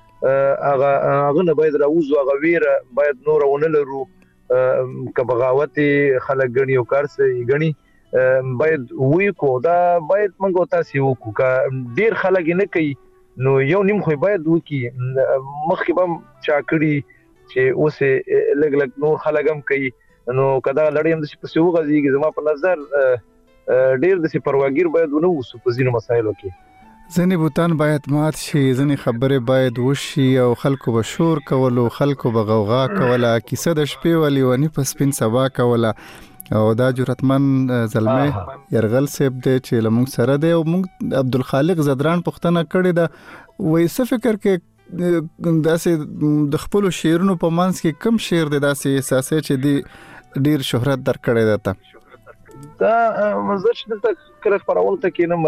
هغه نه باید راوځو هغه ویره باید نور ونه لرو که بغاوت خلک غني او کارسي غني باید وی کو دا باید منګو تاسو وکړو که ډیر خلک نه کوي نو یو نیم خو باید وکي مخکې بم چاکړي چې اوسه لګ نور خلک هم کوي نو کدا لړیم د څه وغځيږي زما په نظر ډیر د پرواګیر باید ونه وسو په ځینو مسایلو کې ځنې بوتان باید مات شي ځنې خبره باید وشي او خلکو به شور کولو خلکو به غوغا کوله کیسه د شپې ولي ونی په سپین سبا کوله او دا جرأتمن زلمه يرغل صاحب دی چې لمون سره دی او موږ عبدالخالق زدران پښتنه کړی دا وې څه فکر کې داسې د خپل شعرونو په منځ کې کم شعر دی داسې احساسې چې دی ډیر شهرت در کړی دی دا مزه چې دلته کړه خبرونه ته کینم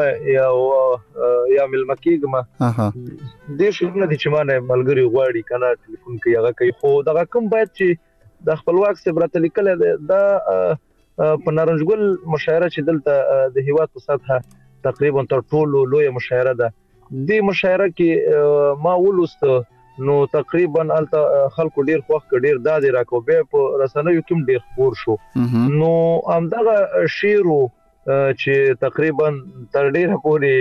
یا ملمکیګم د شعرونه د چمانه ملګری غواړي کنه ټلیفون کوي هغه کوي خو دا کوم باید چې د خپلواک صبرت لیکل دا په نارنجګل مشاعره چې دلته د هیواد په سطحه تقریبا تر ټولو لوی مشاعره ده د مشاعره کې ما ولست نو تقریبا الته خلکو ډیر خوښ ډیر دادې راکو به په رسنیو کې ډیر خبر شو نو همدغه شعر چې تقریبا تر ډیره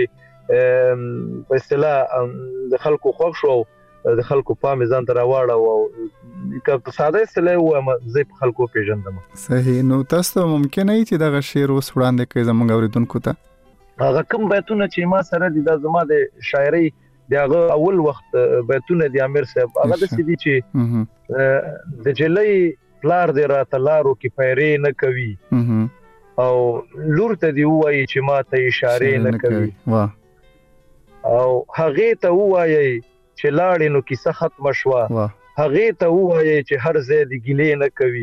پورې په اصطلاح د خلکو خوښ شو د خلکو په میزان تر واړه او که ساده اصطلاح و زه په خلکو پیژندم صحیح نو تاسو ممکن نه چې دغه شعر وس وړاندې کوي زموږ اوریدونکو ته هغه کوم بیتونه چې ما سره د زما د شاعري دغه اول وخت بیتونه د امیر صاحب هغه د سړي چې د جلای پلار دی را تلارو کې پیری نه کوي او لور ته دی وایي چې ما ته اشاره نه کوي او هغه ته وایي چې لاړې نو کیسه ختم شوه هغه ته وایي چې هر ځای دی ګلې نه کوي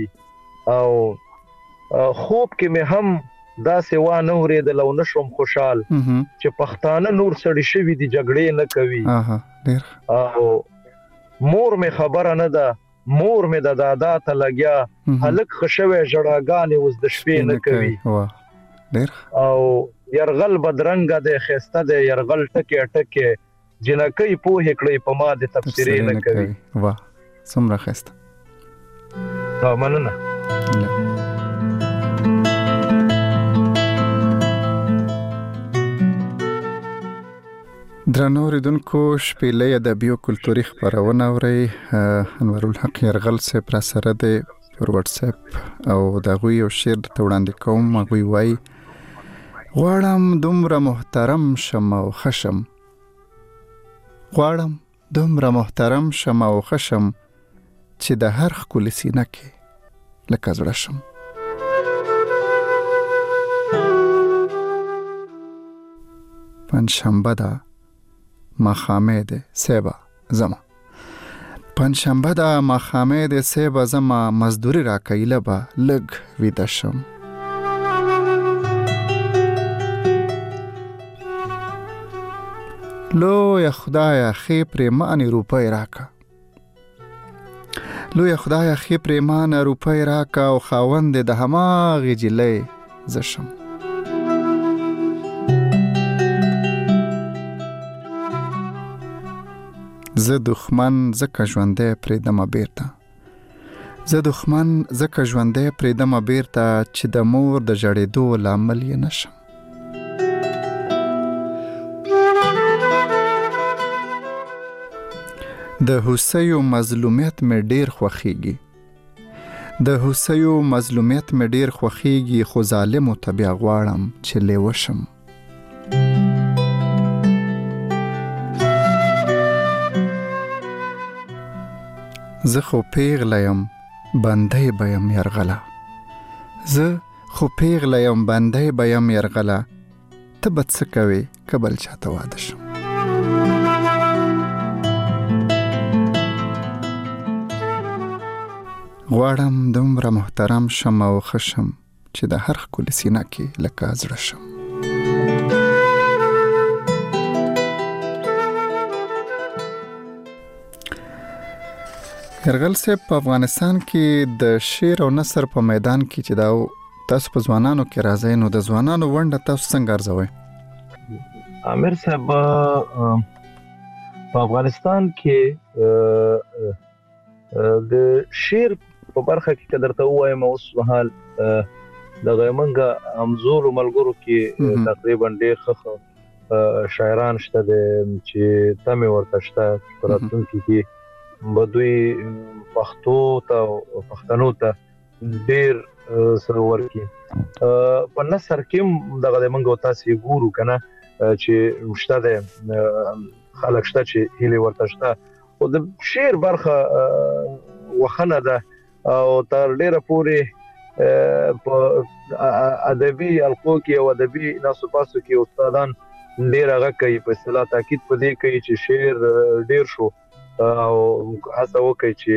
او خوب کې مې هم دا سوا نه ورید لو نشم خوشحال چې پښتانه نور سړی شوی دی جګړې نه کوي ډیر او مور می خبره نه ده مور می د دادا ته لګیا هلک خشوي جړاګانې وز د شپې نه کوي ډیر او يرغل بدرنګ د خسته د يرغل ټکه ټکه جنکې په هکړې په ما د تفسیر نه کوي واه څومره خسته مننه درنو اوریدونکو شپېلې ادبي او کلتوري خپرونه اورئ. انور الحق یرغل صاحب را سره دی پر واتس اپ او د هغوی یو شعر درته وړاندې کوم. هغوی وایي: غواړم دومره محترم شم او ښه شم، غواړم دومره محترم شم او ښه شم چې د هر ښکلي سینه کې لکه زړه شم. پنجشنبه ده ماښامې ده سیبه زما، پنجشنبه ده ماښامې ده سیبه زما، مزدوري راکوي لبه لږ ویده شم. لویه خدایه ښې پرېمانې روپۍ راکه، لویه خدایه ښې پرېمانه روپۍ راکه او خاوند د هماغې جلۍ زه شم. زه دښمن ځکه ژوندی پرېږدمه بیرته، زه دښمن ځکه ژوندی پرېږدمه بیرته چې د مور د ژړېدو لامل یې نشم. د هوسیو مظلومیت مې ډېر خوښیږي، د هوسیو مظلومیت مې ډېر خوښیږي، خو ظالمو ته بیا غواړم چې لیوه شم. زه خو پیغله یم بندی به یم یرغله، زه خو پیغله یم بندی به یم یرغله، ته به څه کوې که بل چاته واده شم. غواړم دومره محترم شم او ښه شم چې د هر ښکلي سینه کې لکه زړه شم. یرغل صاحب په افغانستان کې د شعر او نثر په میدان کې چې دا تاسو په ځوانانو کې راځئ، نو د ځوانانو ونډه تاسو څنګه ارزوئ؟ امیر صاحب په افغانستان کې د شعر په برخه کې که درته ووایم اوس مهال دغه منګه همزولو ملګرو کې تقریبا ډېر ښه شاعران شته دي چې تمې ورته شته په راتلونکي کې به دوی پښتو ته او پښتنو ته ډېر څه ورکړي. په نثر کې هم دغه د منګه تاسې ګورو که نه چې شته دی خلک شته چې هیلې ورته شته، خو د شعر برخه وخنه ده او تر ډیره پورې په ادبي حلقو کې او ادبي ناسو پاسو کې استادان ډیر هغه کوي، په اصطلاح تاکید په دې کوي چې شعر ډیر شو او هڅه وکړي چې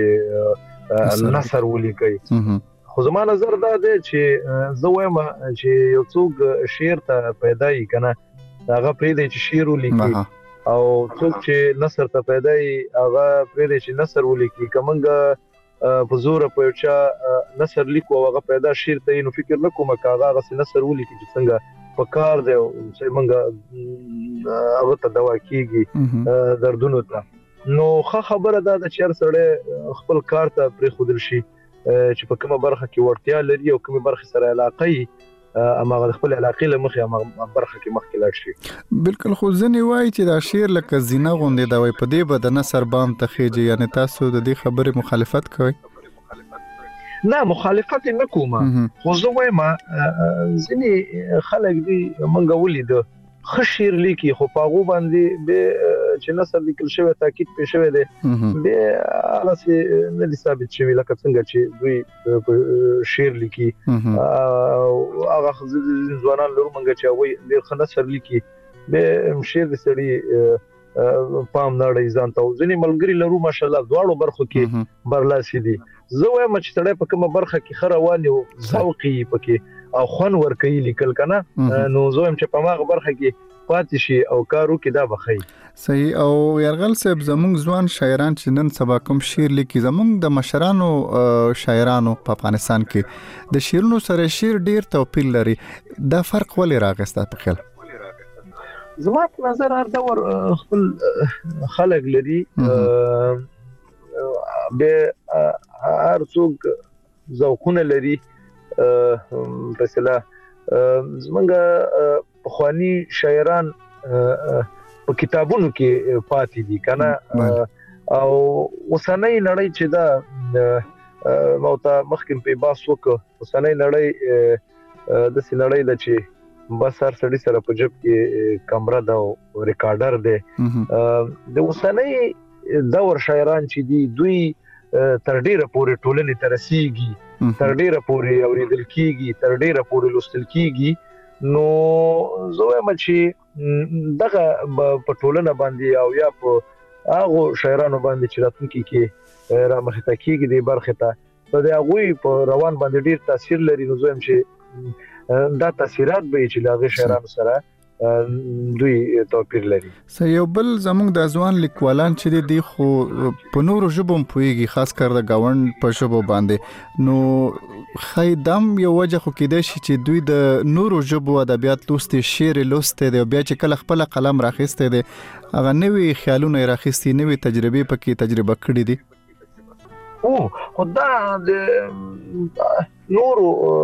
نثر ولیکي. خو زما نظر دا دی چې زه وایم چې یو څوک شعر ته پیدا یې کنه هغه پرېږدي چې شعر ولیکي او څوک چې نثر ته پیدا یې هغه پرېږدي چې نثر ولیکي. که موږ په زوره په یو چا نثر لیکو او هغه پیدا شعر ته یې نو فکر نه کوم که هغه هغسې نثر ولیکي چې څنګه په کار دی او موږ هغه ته دوا کېږي دردونو ته. نو ښه خبره دا ده چې هر سړی خپل کار ته پرېښودل شي چې په کومه برخه کې وړتیا لري او کومه برخه سره علاقه یې اماغه خپل علاقې له مخې اماغه برخه کې مخکې لاړ شي. بالکل. خو ځینې وایي چې دا شعر لکه زینه غوندې دا وایي په دې به د نثر بام ته خېږي، یعنی تاسو د دې خبرې مخالفت کوئ؟ نه مخالفت نه کوم، خو زه وایم ځینې خلک دي موږ ولیده ښه شعر لیکي خو په هغو باندې چې نثر لیکل شوی تاکید پرې شوی دی بیا هغسې نه دي ثابت شوي لکه څنګه چې دوی شعر لیکي. هغه ځوانان لرو موږ چې هغوی ډېر ښه نثر لیکي بیا شعر د سړي پام نه اړوي ځان ته. ځینې ملګري لرو ماشاءالله دواړو برخو کې برلاسي دي. زه وایم چې سړی په کومه برخه کې ښه روان وي ذوق یې پکې او خوند ورکوي لیکل که نه نو زه وایم چې په هماغه برخه کې پاتې شي او کار وکړي دا به ښه. صحیح. او یرغل صاحب زموږ ځوان شاعران چې نن سبا کوم شعر لیکي، زموږ د مشرانو شاعرانو په افغانستان کې د شعرونو سره شعر ډیر توپیر لري، دا فرق ولې راغی ستا په خیال؟ زما په نظر هر دور خپل خلک لري، بیا هر څوک ذوقونه لري. مثلا زمونږ پخواني شاعران په په کتابونو کې پاتې دي کنه او اوسنۍ نړۍ چې دا موته مخکې په باس وک اوسنۍ نړۍ د سنړۍ د چې بس هر سړي سره په جيب کې کیمرا دا ریکارډر دی د اوسنۍ دور شاعران چې دي دوی تر ډیره پورې ټولنې ترسيږي تر ډیره پورې اوریدل کیږي تر ډیره پورې لوستل کیږي نو زه هم چې دغه په ټولنه باندې او یا په هغه شاعرانو باندې چې راتلونکي کې را مخته کیږي د برخه ته په هغه په روان باندې ډیر تاثیر لري نو زه هم چې دا تاثیرات به چې لاغه شاعرانو سره دوی توپیر لري. یو بل زموږ د ځوان لیکوالان چې دي خو په نورو ژبو پويږي خاص کر د گاوند په ژبو باندې نو خیدم یو وجه خو کېدای شي چې دوی د نورو ژبو ادبیات لوستي شعر لوستي دی بیا چې کله خپل قلم راخسته دی هغه نوې خیالونه راخستي نوې تجربه پکې تجربه کړې دي خدا د نورو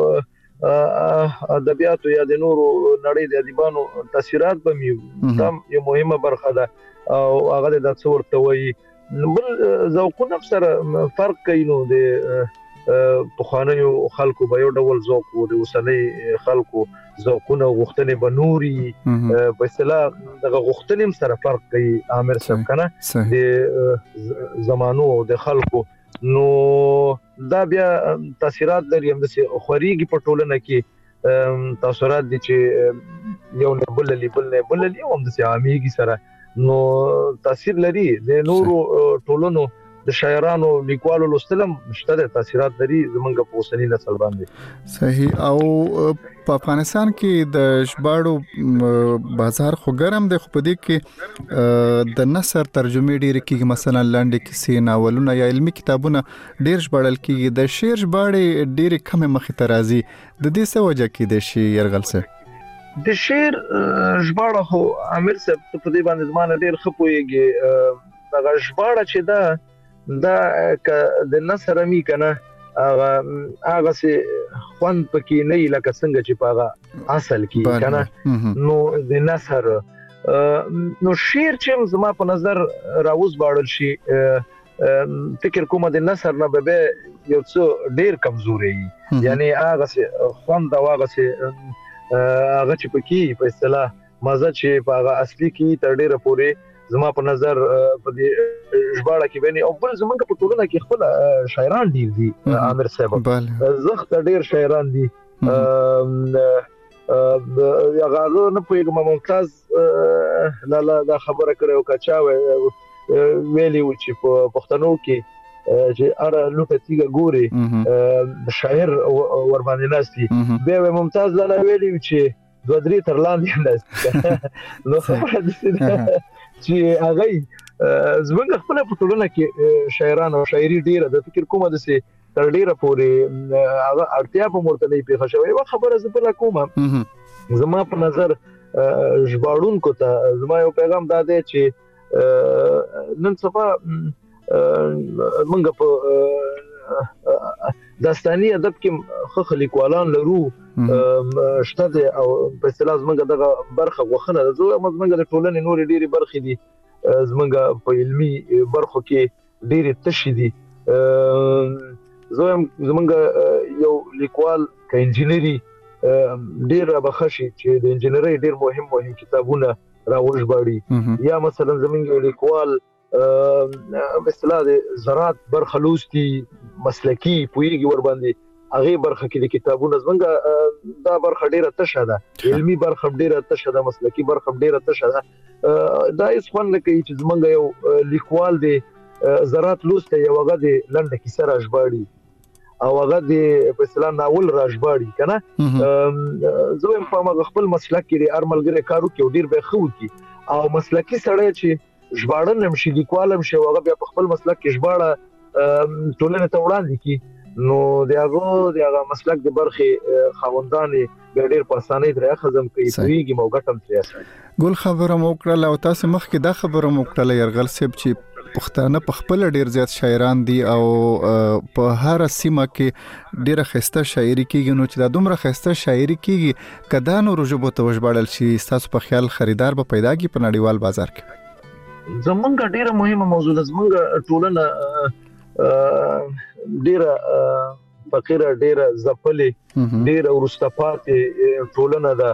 ادبیاتو یا د نورو نړۍ د ادیبانو تاثیرات به دا یو مهمه برخه ده او هغه د څورته وي بل ذوقونه سره فرق کوي نو د پخوانیو خلکو به یو ډول ذوق او د اوسنۍ خلکو ذوقونه غوښتنې به نوري په اصطلاح دغه غوښتنې سره فرق کوي عامر صاحب کنه د زمانو او د خلکو نو دا بیا تاثیرات لري هم د خوريږي په ټولنه کې تاثیرات دي چې یو نه بل هم د عاميږي سره نو تاثیر لري د نورو ټولنو د شاعرانو لیکوالو لوستلم مشته تاثیرات لري زمونږ په اوسنی نسل باندې صحیح او په افغانستان کې د ژباړو بازار خو ګرم دی خو په دې کې د نثر ترجمه ډېر کېږي مثلا لاندې کیسې ناولونه یا علمي کتابونه ډېر ژباړل کېږي د شعر ژباړې ډېر کم مخې ته راځي د دې څه وجه کې د شي يرغل څه د شعر ژباړه خو امیر صاحب په دې باندې ځمانه ډېر خپويږي دا ژباړه چې دا د نثر می کنه هغه سي خوان پکې نه لکه څنګه چې پاغه اصل کې کنه نو د نثر نو شعر چې زما په نظر راوز باړل شي فکر کوم د نثر نه به یو څه ډیر کمزوري یعنی هغه سي خوان دا هغه سي هغه چې پکې په اصطلاح مزه چې پاغه اصلي کې تر ډیره پورې زما په نظر په دې ژباړه کې بني او بل زمونږ په ټولنه کې خپل شاعران دي عامر صاحب زخت ډیر شاعران دي هغه نه پوهیږم ممتاز لا دا خبره کړو کچا ویلی و چې په پښتنو کې چې اره لوټه تیګه ګوري شاعر ور باندې ناشتي به ممتاز لا ویلی چې دوه درې تر لاندې ناشتي نو خبره دې چې هغه زمونږ خپل په ټولنه کې شاعران او شاعري ډیره د فکر کومه د سي تر ډیره پورې هغه اړتیا په مرتبه پیښه شوی و خبره زبر کومه زما په نظر ژباړونکو ته زما یو پیغام داده چې نن سبا موږ په داستاني ادب کې خو لیکوالان لرو شته او په اصطلاح موږ دغه برخه غوښنه زه موږ د ټولنې نور ډېری برخې دي زمونږ په علمي برخو کې ډېری تشې دي زمونږ یو لیکوال ک انجینری ډېر بخښي چې د انجینری ډېر مهم کتابونه راوژباړي یا مثلا زمونږ یو لیکوال مثلا د زراعت برخه لوستي مسلکی پویږي ور باندې هغه برخه کې د کتابونو زمونږ دا برخه ډیره تشه ده علمي برخه ډیره تشه ده مسلکی برخه ډیره تشه ده دا هیڅ خوند نه کوي چې زمونږ یو لیکوال دی زراعت لوسته یو هغه د لنډه کیسه راژباړي او هغه د په اصطلاح ناول راژباړي کنه زه په ما خپل مسلک کې ارملګری کارو کې ډیر به خو کی او مسلکی سره چې ژباړن نشي لیکوالم شي هغه بیا په خپل مسلک کې ژباړه ټولنه ته وړاندې کی نو دغه مسلک د برخه خوندانې ډېر په اسانۍ درې خزم کوي کوي موګټم ترې ګل خبره مو کړل او تاسو مخکې دا خبره مو کړل يرغل سیب چې پښتانه په خپل ډیر زیات شاعران دي او په هر سیمه کې ډیره خسته شاعري کیږي، نو چې دا دومره خسته شاعري کیږي کدا نو رجبو ته وژباړل شي، تاسو په خیال خریدار به پیدا کی په نړیوال بازار کې؟ زمونږ ډیره مهمه موضوع ده. زمونږ ټولنه ډیره فقیره، ډیره ځپلې، ډیره ورسته پاتې ټولنه ده.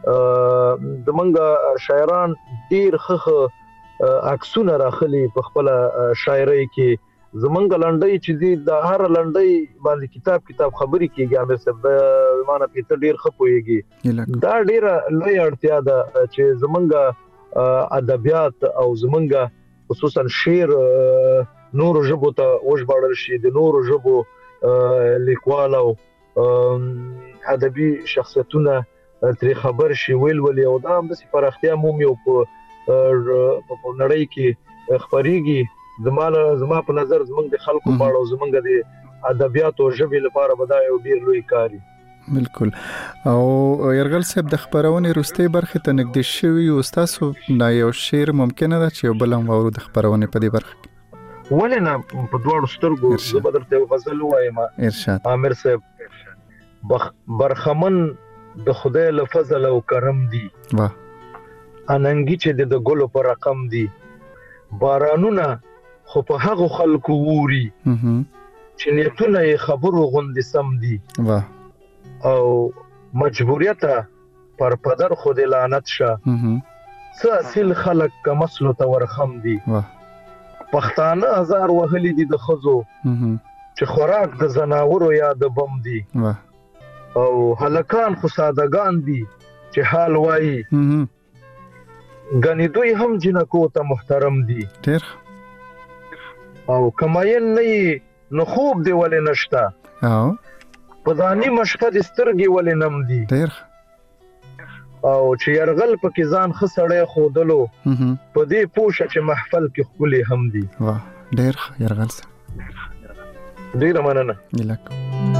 زمونږ شاعران ډیر ښه عکسونه راخلي په خپل شاعرۍ کې. زمونږ لنډۍ چې دي د هر لنډۍ باندې کتاب خبرې کیږي. امیر صاحب معنا په ډیر ښه پوهیږي. دا ډیره لوی اړتیا ده چې زمونږ ادبیات او زمونږ خصوصا شعر نور ژبو ته وژباړل شي، د نور ژبو لیکوالو ادبي شخصیتونه ترې خبر شي، ویل او دا هم د پراختیا مومي او په نړۍ کې خبريږي. زما په نظر زمونږ د خلکو په اړه او زمونږ د ادبیات او ژبې لپاره بدای او ډیر لوی کاری. بالکل. او يرغل صاحب د خبرونه روستي برخه ته نږدې شوی او تاسو دا یو شعر ممکنه ده چې بلم ورو د خبرونه په دې برخه ولنه په دوړو سترګو زه بدرته غزل وایم. ارشاد. امیر صاحب برخمن د خدای له فضل او کرم دی، واه اننګي چې د ګلو په رقم دي، بارانونه خو په هغه خلکو ووري چې نیتونه یې خبرو غوندې سم دي، واه او مجبوریت پر پدر خود لعنت شه، څه اصل خلک کمسلو ته ورخم دي، واه پښتانه هزار وهلي دي د خزو چې خوراک د زناورو یا د بم دي، واه او هلکان خو سادهګان دي چې حال وایي غنی دوی هم جنکو ته محترم دي، ډیر او کماین نه نو خوب دی ولې نشتا، او په ځاني مشقه د سترګې ولې نم دي، ډیر او چې يرغل پکې ځان خسړې خودلو په دې پوښه چې محفل کې خولي هم دي. واه ډیر يرغل صاحب ډیر مننه. الک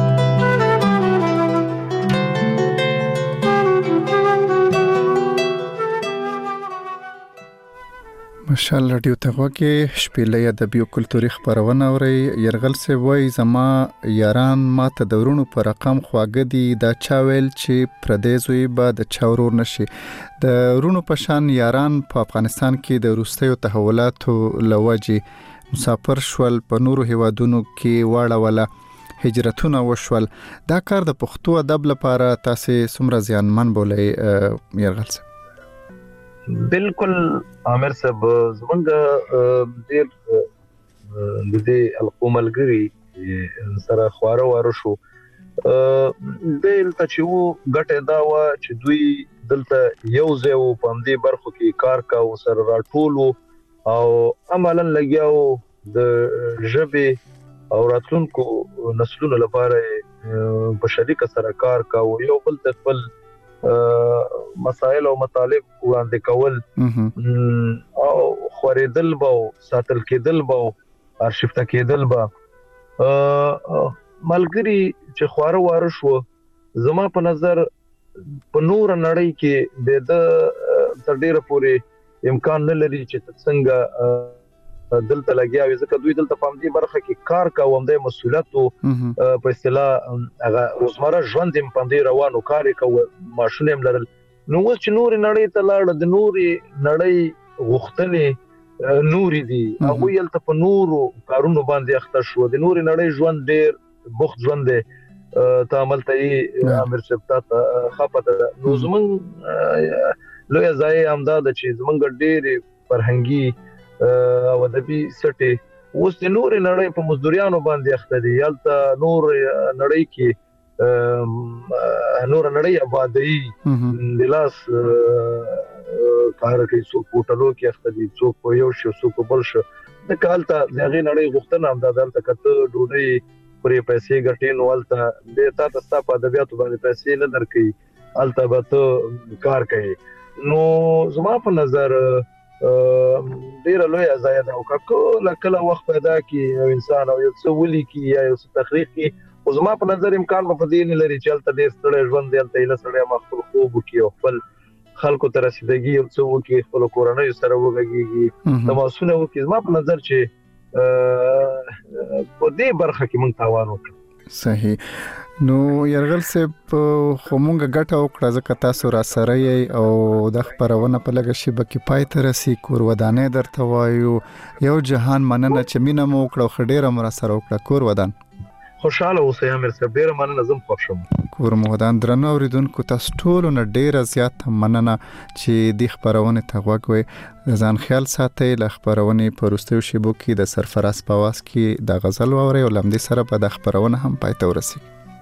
ماشاءالله رادیو ته وګه شپېلې ادبي او کلتوري خبرونه اوري. يرغل سه وای زما یاران ما ته دورونو پر رقم خواګه دي، دا چا ویل چې پردیسوي به د چاورور نشي. د رونو پشان یاران په افغانستان کې د روسیو تحولاتو لوجي مسافر شول، په نورو هیوادونو کې واړه ولا هجرتونه وشول. دا کار د پښتو ادب لپاره تاسو څومره زیانمن بولې يرغل سه؟ بالکل امیر صاحب، زمونږ ډیر د دې القوملګری سره خواره واره شو. دلته چې وو ګټه دا و چې دوی دلته یو ځای وو په دې برخو کې کار کاوه، سره راټولو او عملاً لګیاو د ژبې او راتلونکو نسلونو لپاره په شریکه سره کار کاوه، یو بل ته خپل مسائل او مطالب وړاندې کول او خوریدل به ساتل کېدل به ارشیفته کېدل به. ملګری چې خواره واره شو، زما په نظر په نور نړۍ کې به د تر ډیره پورې امکان نه لري چې څنګه دلته لګیاوي، ځکه دوی دلته په دې برخه کې کار کوم د مسؤلیت او په اصطلاح هغه روزمره ژوند هم په دې روانو کار کوي، ماشونه هم لرل. نو چې نور نړۍ ته لاړ، د نور نړۍ غوښتنې نوري دي، هغه یلته په نورو کارونو باندې اخته شو. د نور نړۍ ژوند ډیر بوخت ژوند دی، تعامل ته امیر صاحب ته خپته. نو زمونږ لوی ځای امداد چې زمونږ ډیر فرهنګي او ادبي سټي اوس د نور نړۍ په مزدوریانو باندې اخته دي. یلته نور نړۍ کې نور نړۍ آبادی د لاس کار کوي، څوک هوټلو کې اخته دي، څوک په یو شو څوک بل شو. د کالته دغه نړۍ غوښتنه هم دلته کته ډوډۍ پرې پیسې ګټې نو ولته د تاسو په ادبیاتو باندې پیسې نه درکې، الته به ته کار کوي. نو زما په نظر ډیر لوی ځای دا او کله وخت پیدا کی یو انسان او یو څه ولي کی یا یو څه تحقیق کی، او زما په نظر امکان په دې نه لري چې الته ډیر ستړي ژوند دی، الته یې سره خپل خوب کی او خپل خلکو ته رسیدګي او څو کې خپل کورنۍ سره وګږي تماسونه وکړي ما په نظر چې په دې برخه کې موږ تاوان وکړو. صحیح. نو يرغل صاحب خو مونږ ګټه وکړه ځکه تاسو را سره یې او د خبرونه په لګه شی بکی پای ته رسی کور ودانې درته وایو یو جهان مننه چې مینه مو وکړه خډيره مر سره وکړه کور ودان. خوشاله اوسئ امیر صاحب ډیر مننه زم خوښ شوم. کور مو ودان درنو اوریدونکو تاسو ټول نه ډیر زیات مننه چې د خبرونه ته غوږوي. ځان خیال ساتئ. ل خبرونه پرستو شیبو کې د سرفراز پواز کې د غزل ووري او لمدي سره په د خبرونه هم پای ته ورسی.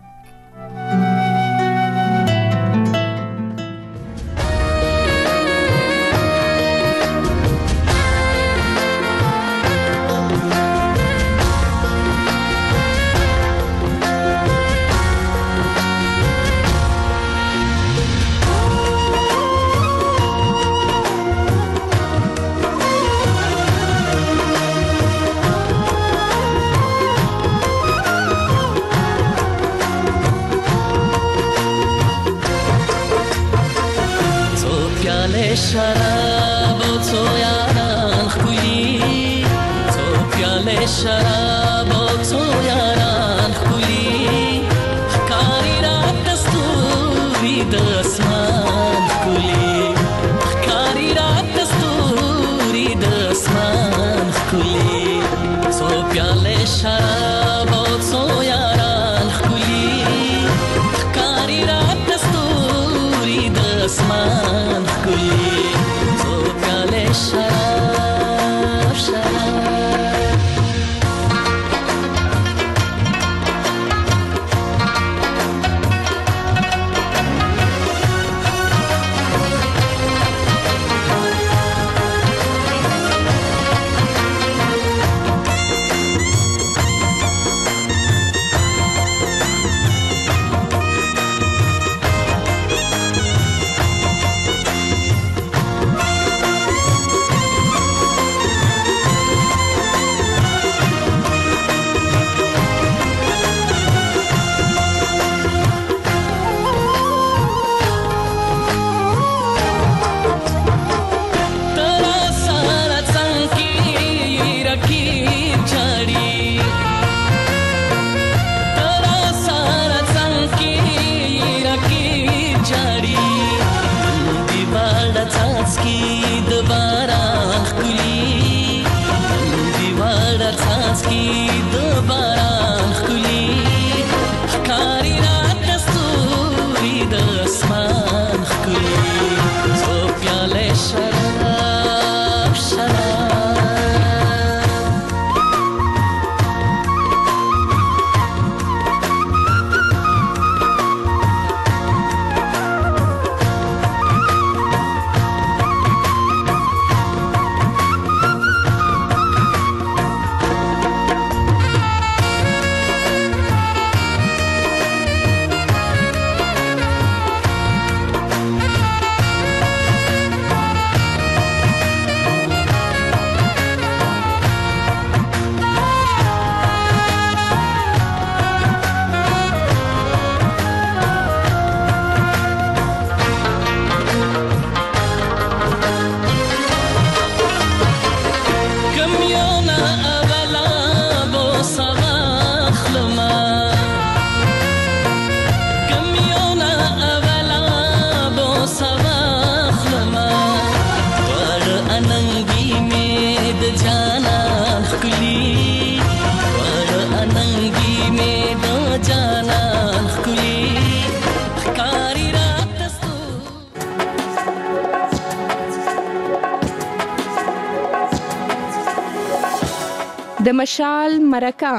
د مشال مرکه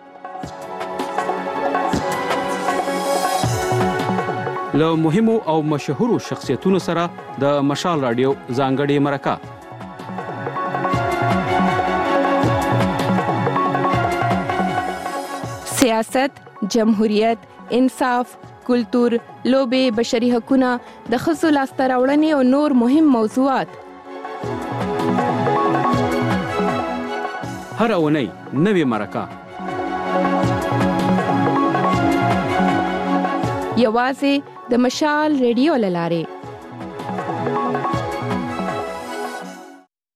له مهمو او مشهورو شخصیتونو سره د مشال رادیو ځانګړې مرکه. سیاست، جمهوریت، انصاف، کلتور، لوبې، بشري حقوقونه، د ښځو لاسته راوړنې او نور مهم موضوعات. هر اونۍ نوې مرکه. یوازې د مشال ریډیو له لارې.